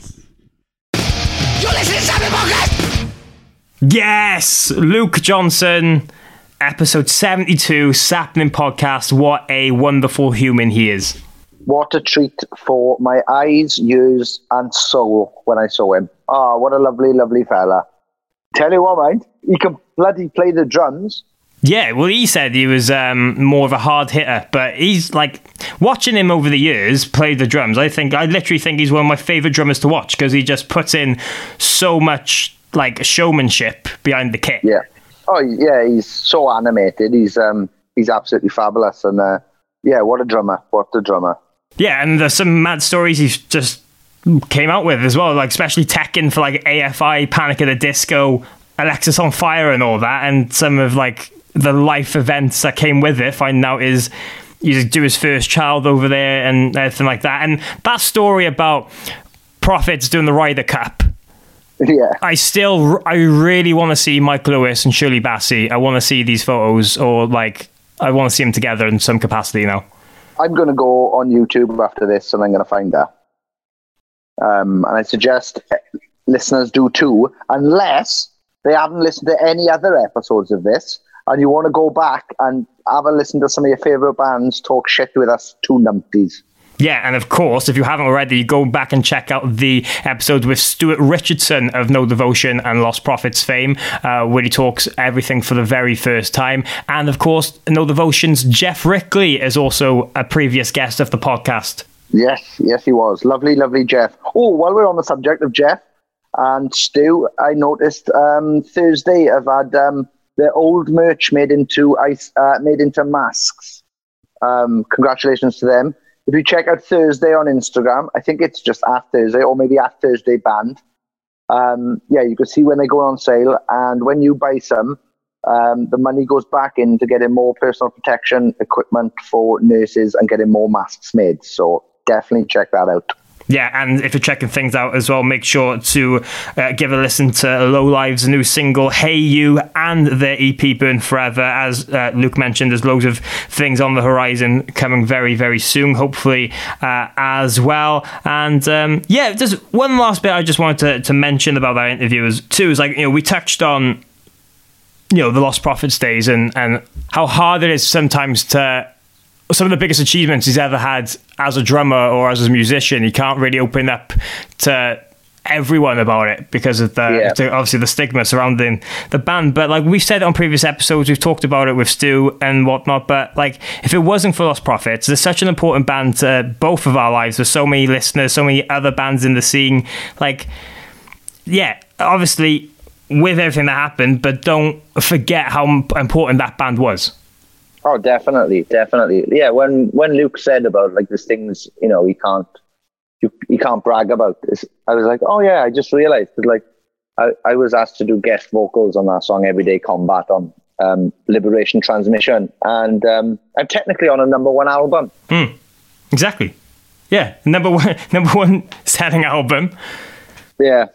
M: You're listening to Sapning Podcast!
F: Yes! Luke Johnson, episode seventy-two, Sapning Podcast. What a wonderful human he is.
E: What a treat for my eyes, ears, and soul when I saw him. Ah, oh, what a lovely, lovely fella. Tell you what, mate, he can bloody play the drums.
F: Yeah, well, he said he was um, more of a hard hitter, but he's like, watching him over the years play the drums, I think, I literally think he's one of my favourite drummers to watch, because he just puts in so much, like, showmanship behind the kit.
E: Yeah. Oh, yeah, he's so animated. He's um, he's absolutely fabulous. And, uh, yeah, what a drummer. What a drummer.
F: Yeah, and there's some mad stories he's just came out with as well, like especially teching for like A F I, Panic at the Disco, Alexis on Fire and all that, and some of like the life events that came with it. Finding out is you do his first child over there and everything like that. And that story about Prophets doing the Ryder Cup,
E: yeah,
F: I still I really want to see Mike Lewis and Shirley Bassey. I want to see these photos, or like I want to see them together in some capacity, you know.
E: I'm going to go on YouTube after this and I'm going to find her. Um, and I suggest listeners do too, unless they haven't listened to any other episodes of this and you want to go back and have a listen to some of your favourite bands talk shit with us two numpties.
F: Yeah, and of course, if you haven't already, go back and check out the episode with Stuart Richardson of No Devotion and Lost Prophets fame, uh, where he talks everything for the very first time. And of course, No Devotion's Jeff Rickley is also a previous guest of the podcast.
E: Yes, yes, he was. Lovely, lovely Jeff. Oh, while we're on the subject of Jeff and Stu, I noticed um, Thursday I've had um, their old merch made into ice, uh, made into masks. Um, congratulations to them. if you check out Thursday on Instagram, I think it's just at Thursday or maybe at Thursday Band. Um, yeah, you can see when they go on sale, and when you buy some, um, the money goes back into getting more personal protection equipment for nurses and getting more masks made. So definitely check that out.
F: Yeah, and if you're checking things out as well, make sure to uh, give a listen to Low Lives' new single, Hey You, and their E P, Burn Forever. As uh, Luke mentioned, there's loads of things on the horizon coming very, very soon, hopefully, uh, as well. And um, yeah, just one last bit I just wanted to, to mention about that interview is, too, is like, you know, we touched on, you know, the Lost Prophets days and, and how hard it is sometimes to... Some of the biggest achievements he's ever had as a drummer or as a musician, he can't really open up to everyone about it because of the yeah. to obviously the stigma surrounding the band. But like we've said on previous episodes, we've talked about it with Stu and whatnot, but like if it wasn't for Lost Prophets, there's such an important band to both of our lives. There's so many listeners, so many other bands in the scene. Like, yeah, obviously with everything that happened, but don't forget how important that band was.
E: Oh, definitely, definitely. Yeah, when when Luke said about like these things, you know, he can't, you, he can't brag about this. I was like, oh yeah, I just realized that like I, I was asked to do guest vocals on that song, Everyday Combat, on um, Liberation Transmission, and um, I'm technically on a number one album.
F: Mm, exactly. Yeah, number one, number one selling album.
E: Yeah,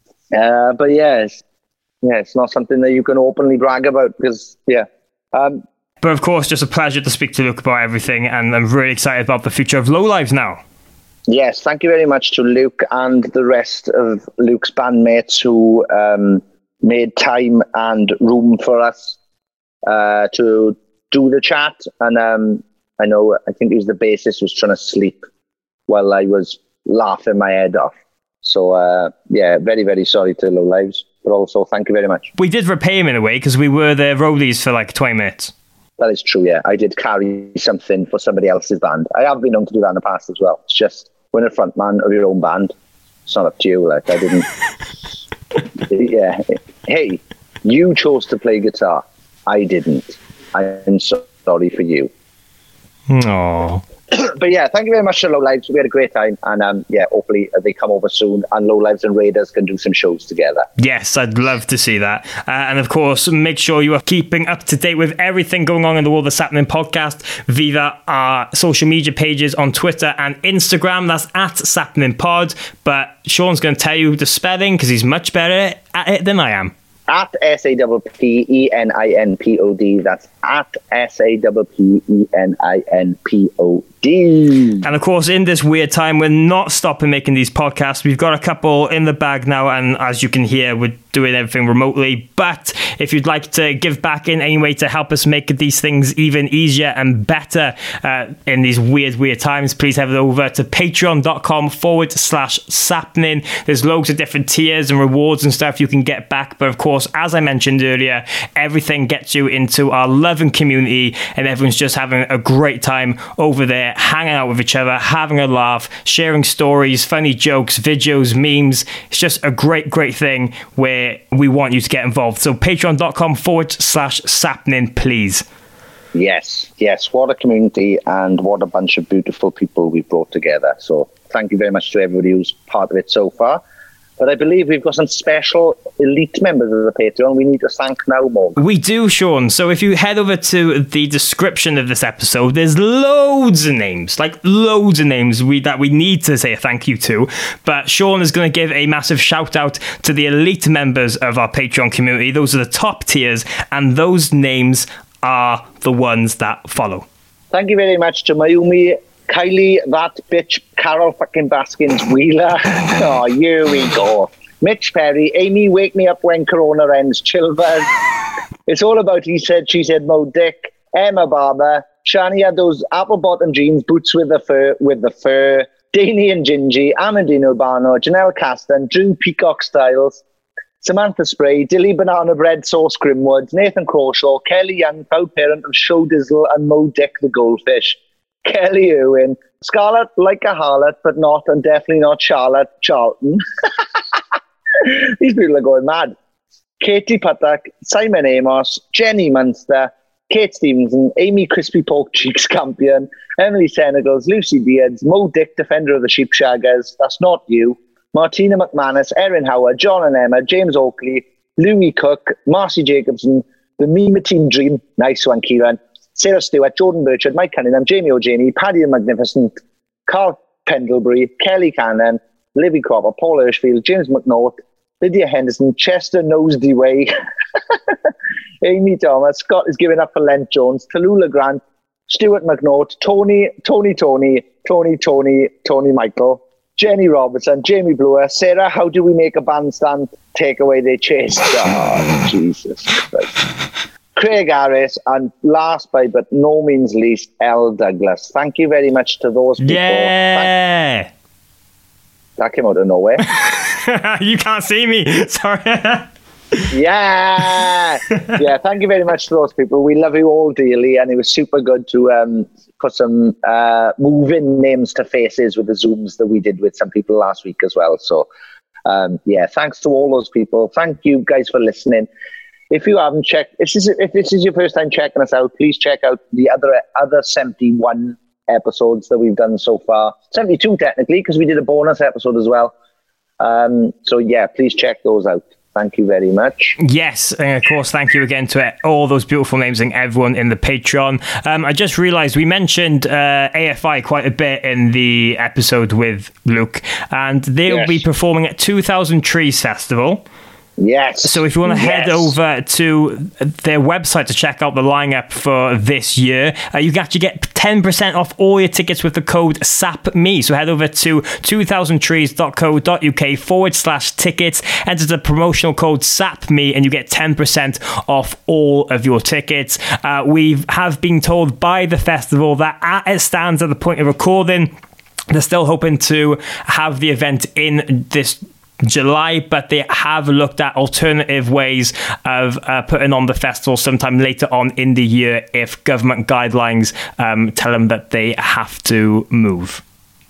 E: uh, but yeah, it's, yeah, it's not something that you can openly brag about because yeah. Um,
F: But of course, just a pleasure to speak to Luke about everything, and I'm really excited about the future of Low Lives now.
E: Yes, thank you very much to Luke and the rest of Luke's bandmates who um, made time and room for us uh, to do the chat. And um, I know, I think he was the bassist was trying to sleep while I was laughing my head off. So uh, yeah, very, very sorry to Low Lives, but also thank you very much.
F: We did repay him in a way because we were the roadies for like twenty minutes.
E: That is true, yeah. I did carry something for somebody else's band. I have been known to do that in the past as well. It's just when a frontman of your own band, it's not up to you. Like, I didn't... yeah. Hey, you chose to play guitar. I didn't. I'm so sorry for you.
F: Aww.
E: But yeah, thank you very much to Low Lives. We had a great time, and um, yeah, hopefully they come over soon, and Low Lives and Raiders can do some shows together.
F: Yes, I'd love to see that. Uh, and of course, make sure you are keeping up to date with everything going on in the world of the Sappenin Podcast via our social media pages on Twitter and Instagram. That's at Sappenin Pod. But Sean's going to tell you the spelling because he's much better at it than I am.
E: At S A P P E N I N P O D. That's at S A P P E N I N P O D.
F: And of course, in this weird time, we're not stopping making these podcasts. We've got a couple in the bag now, and as you can hear, we're doing everything remotely. But if you'd like to give back in any way to help us make these things even easier and better uh, in these weird, weird times, please head over to patreon.com forward slash Sappenin. There's loads of different tiers and rewards and stuff you can get back. But of course, as I mentioned earlier, everything gets you into our loving community, and everyone's just having a great time over there, hanging out with each other, having a laugh, sharing stories, funny jokes, videos, memes. It's just a great, great thing where we want you to get involved. So patreon.com forward slash Sappenin, please.
E: Yes, yes. What a community, and what a bunch of beautiful people we've brought together. So thank you very much to everybody who's part of it so far. But I believe we've got some special elite members of the Patreon we need to thank now, Morgan.
F: We do, Sean. So if you head over to the description of this episode, there's loads of names, like loads of names we that we need to say a thank you to. But Sean is going to give a massive shout out to the elite members of our Patreon community. Those are the top tiers, and those names are the ones that follow.
E: Thank you very much to Mayumi, Kylie, that bitch, Carol fucking Baskins Wheeler. Oh, here we go. Mitch Perry, Amy, wake me up when Corona ends, Chilvers. It's all about he said, she said, Mo Dick, Emma Barber, Shani had those apple bottom jeans, boots with the fur, with the fur, Danny and Gingy, Amandine Urbano, Janelle Caston, Drew Peacock Styles, Samantha Spray, Dilly Banana Bread Sauce Grimwood, Nathan Crawshaw, Kelly Young, proud parent of Show Dizzle and Mo Dick the Goldfish, Kelly Irwin, Scarlett like a harlot, but not, and definitely not Charlotte Charlton. These people are going mad. Katie Patak, Simon Amos, Jenny Munster, Kate Stevenson, Amy Crispy Pork Cheeks Campion, Emily Senegals, Lucy Beards, Mo Dick, Defender of the Sheepshaggers, That's Not You, Martina McManus, Erin Howard, John and Emma, James Oakley, Louis Cook, Marcy Jacobson, the Mima Team Dream, nice one, Kieran, Sarah Stewart, Jordan Burchard, Mike Cunningham, Jamie O'Janey, Paddy the Magnificent, Carl Pendlebury, Kelly Cannon, Libby Cropper, Paul Hirschfield, James McNaught, Lydia Henderson, Chester Knows the Way, Amy Thomas, Scott is giving up for Lent Jones, Tallulah Grant, Stuart McNaught, Tony, Tony, Tony, Tony, Tony, Tony Michael, Jenny Robertson, Jamie Brewer, Sarah, how do we make a bandstand take away their chest? Oh, Jesus Christ. Craig Harris, and last but but no means least, L. Douglas. Thank you very much to those people.
F: Yeah.
E: Thank- that came out of nowhere.
F: You can't see me. Sorry.
E: Yeah. Yeah, thank you very much to those people. We love you all dearly, and it was super good to um, put some uh, moving names to faces with the Zooms that we did with some people last week as well. So, um, yeah, thanks to all those people. Thank you guys for listening. If you haven't checked, if this is, if this is your first time checking us out, please check out the other other seventy-one episodes that we've done so far. seventy-two technically, because we did a bonus episode as well. Um, so yeah, please check those out. Thank you very much.
F: Yes, and of course, thank you again to all those beautiful names and everyone in the Patreon. Um, I just realised we mentioned uh, A F I quite a bit in the episode with Luke, and they'll
E: Yes.
F: be performing at two thousand Trees Festival.
E: Yes.
F: So if you want to head
E: Yes.
F: over to their website to check out the lineup for this year, uh, you can actually get ten percent off all your tickets with the code S A P M E. So head over to two thousand trees dot co dot uk forward slash tickets, enter the promotional code S A P M E, and you get ten percent off all of your tickets. Uh, we have been told by the festival that as it stands at the point of recording, they're still hoping to have the event in this July, but they have looked at alternative ways of uh, putting on the festival sometime later on in the year if government guidelines um, tell them that they have to move.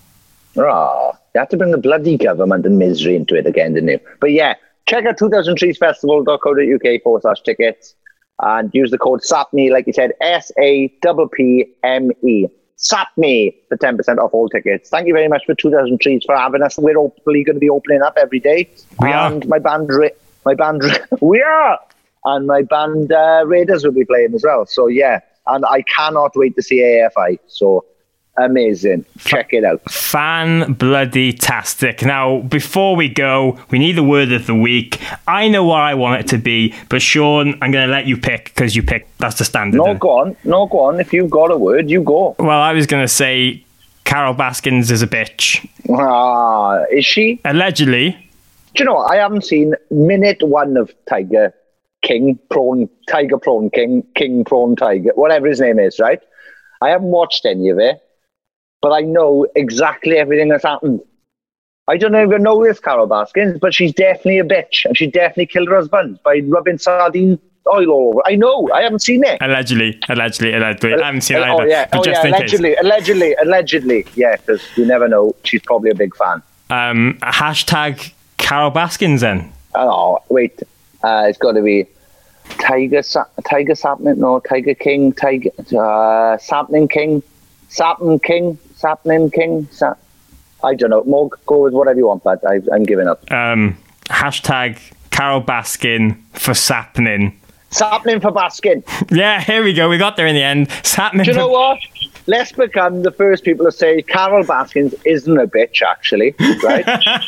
E: Oh, you have to bring the bloody government and misery into it again, didn't you? But yeah, check out two thousand trees festival dot co dot uk forward slash tickets and use the code S A P M E, like you said, S A P P M E. S A P M E for ten percent off all tickets. Thank you very much for two thousand Trees for having us. We're hopefully going to be opening up every day.
F: We are.
E: And my band, my band, we are. And my band uh, Raiders will be playing as well. So yeah, and I cannot wait to see A F I. So amazing. Check it out.
F: Fan bloody tastic. Now, before we go, we need the word of the week. I know what I want it to be, but Sean, I'm going to let you pick because you pick. That's the standard.
E: No, go on. No, go on. If you've got a word, you go.
F: Well, I was going to say Carol Baskins is a bitch.
E: Ah, is she?
F: Allegedly.
E: Do you know what? I haven't seen minute one of Tiger King, Prawn, Tiger Prawn King, King Prawn Tiger, whatever his name is, right? I haven't watched any of it, but I know exactly everything that's happened. I don't even know this Carol Baskins, but she's definitely a bitch, and she definitely killed her husband by rubbing sardine oil all over. I know. I haven't seen it.
F: Allegedly, allegedly, allegedly. I haven't seen it
E: Oh
F: either.
E: yeah,
F: But
E: oh,
F: just
E: yeah.
F: in
E: Allegedly,
F: case.
E: allegedly, allegedly. Yeah, because you never know. She's probably a big fan.
F: Um, hashtag Carol Baskins then.
E: Oh wait, uh, it's got to be Tiger, Sa- Tiger Sapling. No, Tiger King, Tiger uh, Sapling King, Sapling King, Sapling King. Sa- I don't know. More go with whatever you want, but I, I'm giving up.
F: Um, hashtag Carol Baskin for Sapling.
E: Sapling for Baskin.
F: Yeah, here we go. We got there in the end. Sapling.
E: Do you
F: for-
E: know what? Let's become the first people to say Carol Baskins isn't a bitch, actually, right?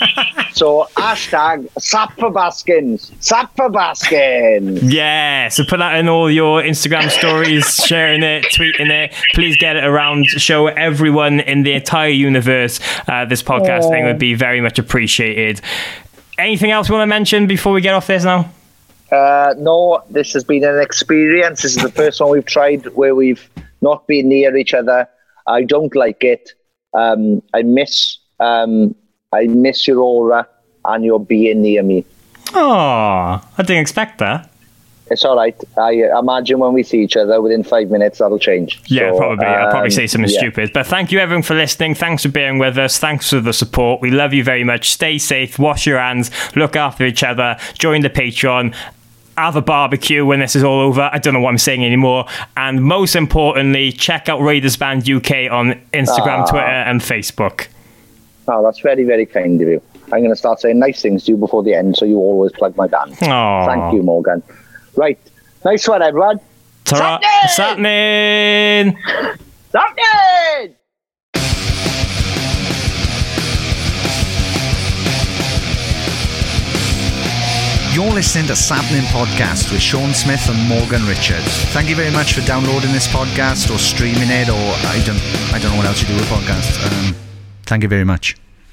E: So, hashtag Sap for Baskins. Sap for Baskins.
F: Yeah, so put that in all your Instagram stories, sharing it, tweeting it. Please get it around. Show everyone in the entire universe uh, this podcast. I think would be very much appreciated. Anything else you want to mention before we get off this now?
E: Uh, no, this has been an experience. This is the first one we've tried where we've not been near each other. I don't like it. Um, I miss um, I miss your aura and your being near me.
F: Oh, I didn't expect that.
E: It's all right. I imagine when we see each other within five minutes, that'll change.
F: Yeah,
E: So,
F: probably. I'll probably
E: um,
F: say something
E: yeah.
F: stupid. But thank you, everyone, for listening. Thanks for being with us. Thanks for the support. We love you very much. Stay safe. Wash your hands. Look after each other. Join the Patreon. have a barbecue when this is all over. I don't know what I'm saying anymore. And most importantly, check out Raiders Band U K on Instagram,
E: Ah.
F: Twitter, and Facebook.
E: Oh, that's very, very kind of you. I'm going to start saying nice things to you before the end, so you always plug my band.
F: Aww.
E: Thank you, Morgan. Right. Nice one, everyone.
F: Ta-ra. Sapnin!
E: Sapnin!
N: You're listening to Sapnin Podcast with Sean Smith and Morgan Richards. Thank you very much for downloading this podcast or streaming it, or I don't, I don't know what else you do with podcasts. Um, thank you very much.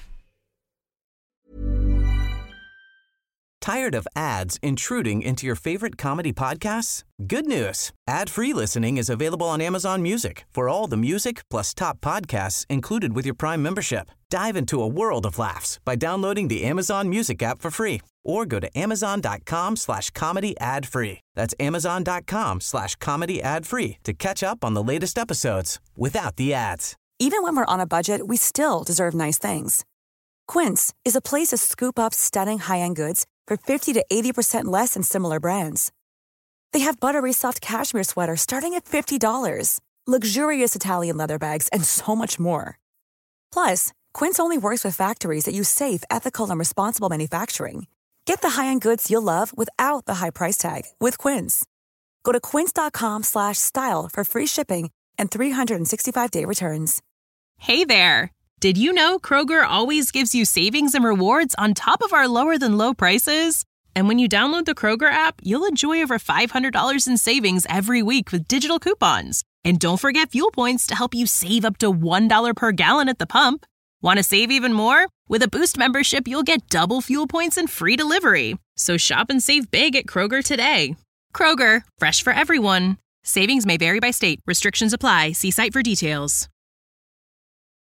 C: Tired of ads intruding into your favorite comedy podcasts? Good news. Ad-free listening is available on Amazon Music for all the music plus top podcasts included with your Prime membership. Dive into a world of laughs by downloading the Amazon Music app for free or go to amazon.com slash comedy ad free. That's amazon.com slash comedy ad free to catch up on the latest episodes without the ads.
O: Even when we're on a budget, we still deserve nice things. Quince is a place to scoop up stunning high-end goods for fifty to eighty percent less than similar brands. They have buttery soft cashmere sweaters starting at fifty dollars, luxurious Italian leather bags, and so much more. Plus, Quince only works with factories that use safe, ethical, and responsible manufacturing. Get the high-end goods you'll love without the high price tag with Quince. Go to quince.com slash style for free shipping and three sixty-five day returns.
P: Hey there! Did you know Kroger always gives you savings and rewards on top of our lower-than-low prices? And when you download the Kroger app, you'll enjoy over five hundred dollars in savings every week with digital coupons. And don't forget fuel points to help you save up to one dollar per gallon at the pump. Want to save even more? With a Boost membership, you'll get double fuel points and free delivery. So shop and save big at Kroger today. Kroger, fresh for everyone. Savings may vary by state. Restrictions apply. See site for details.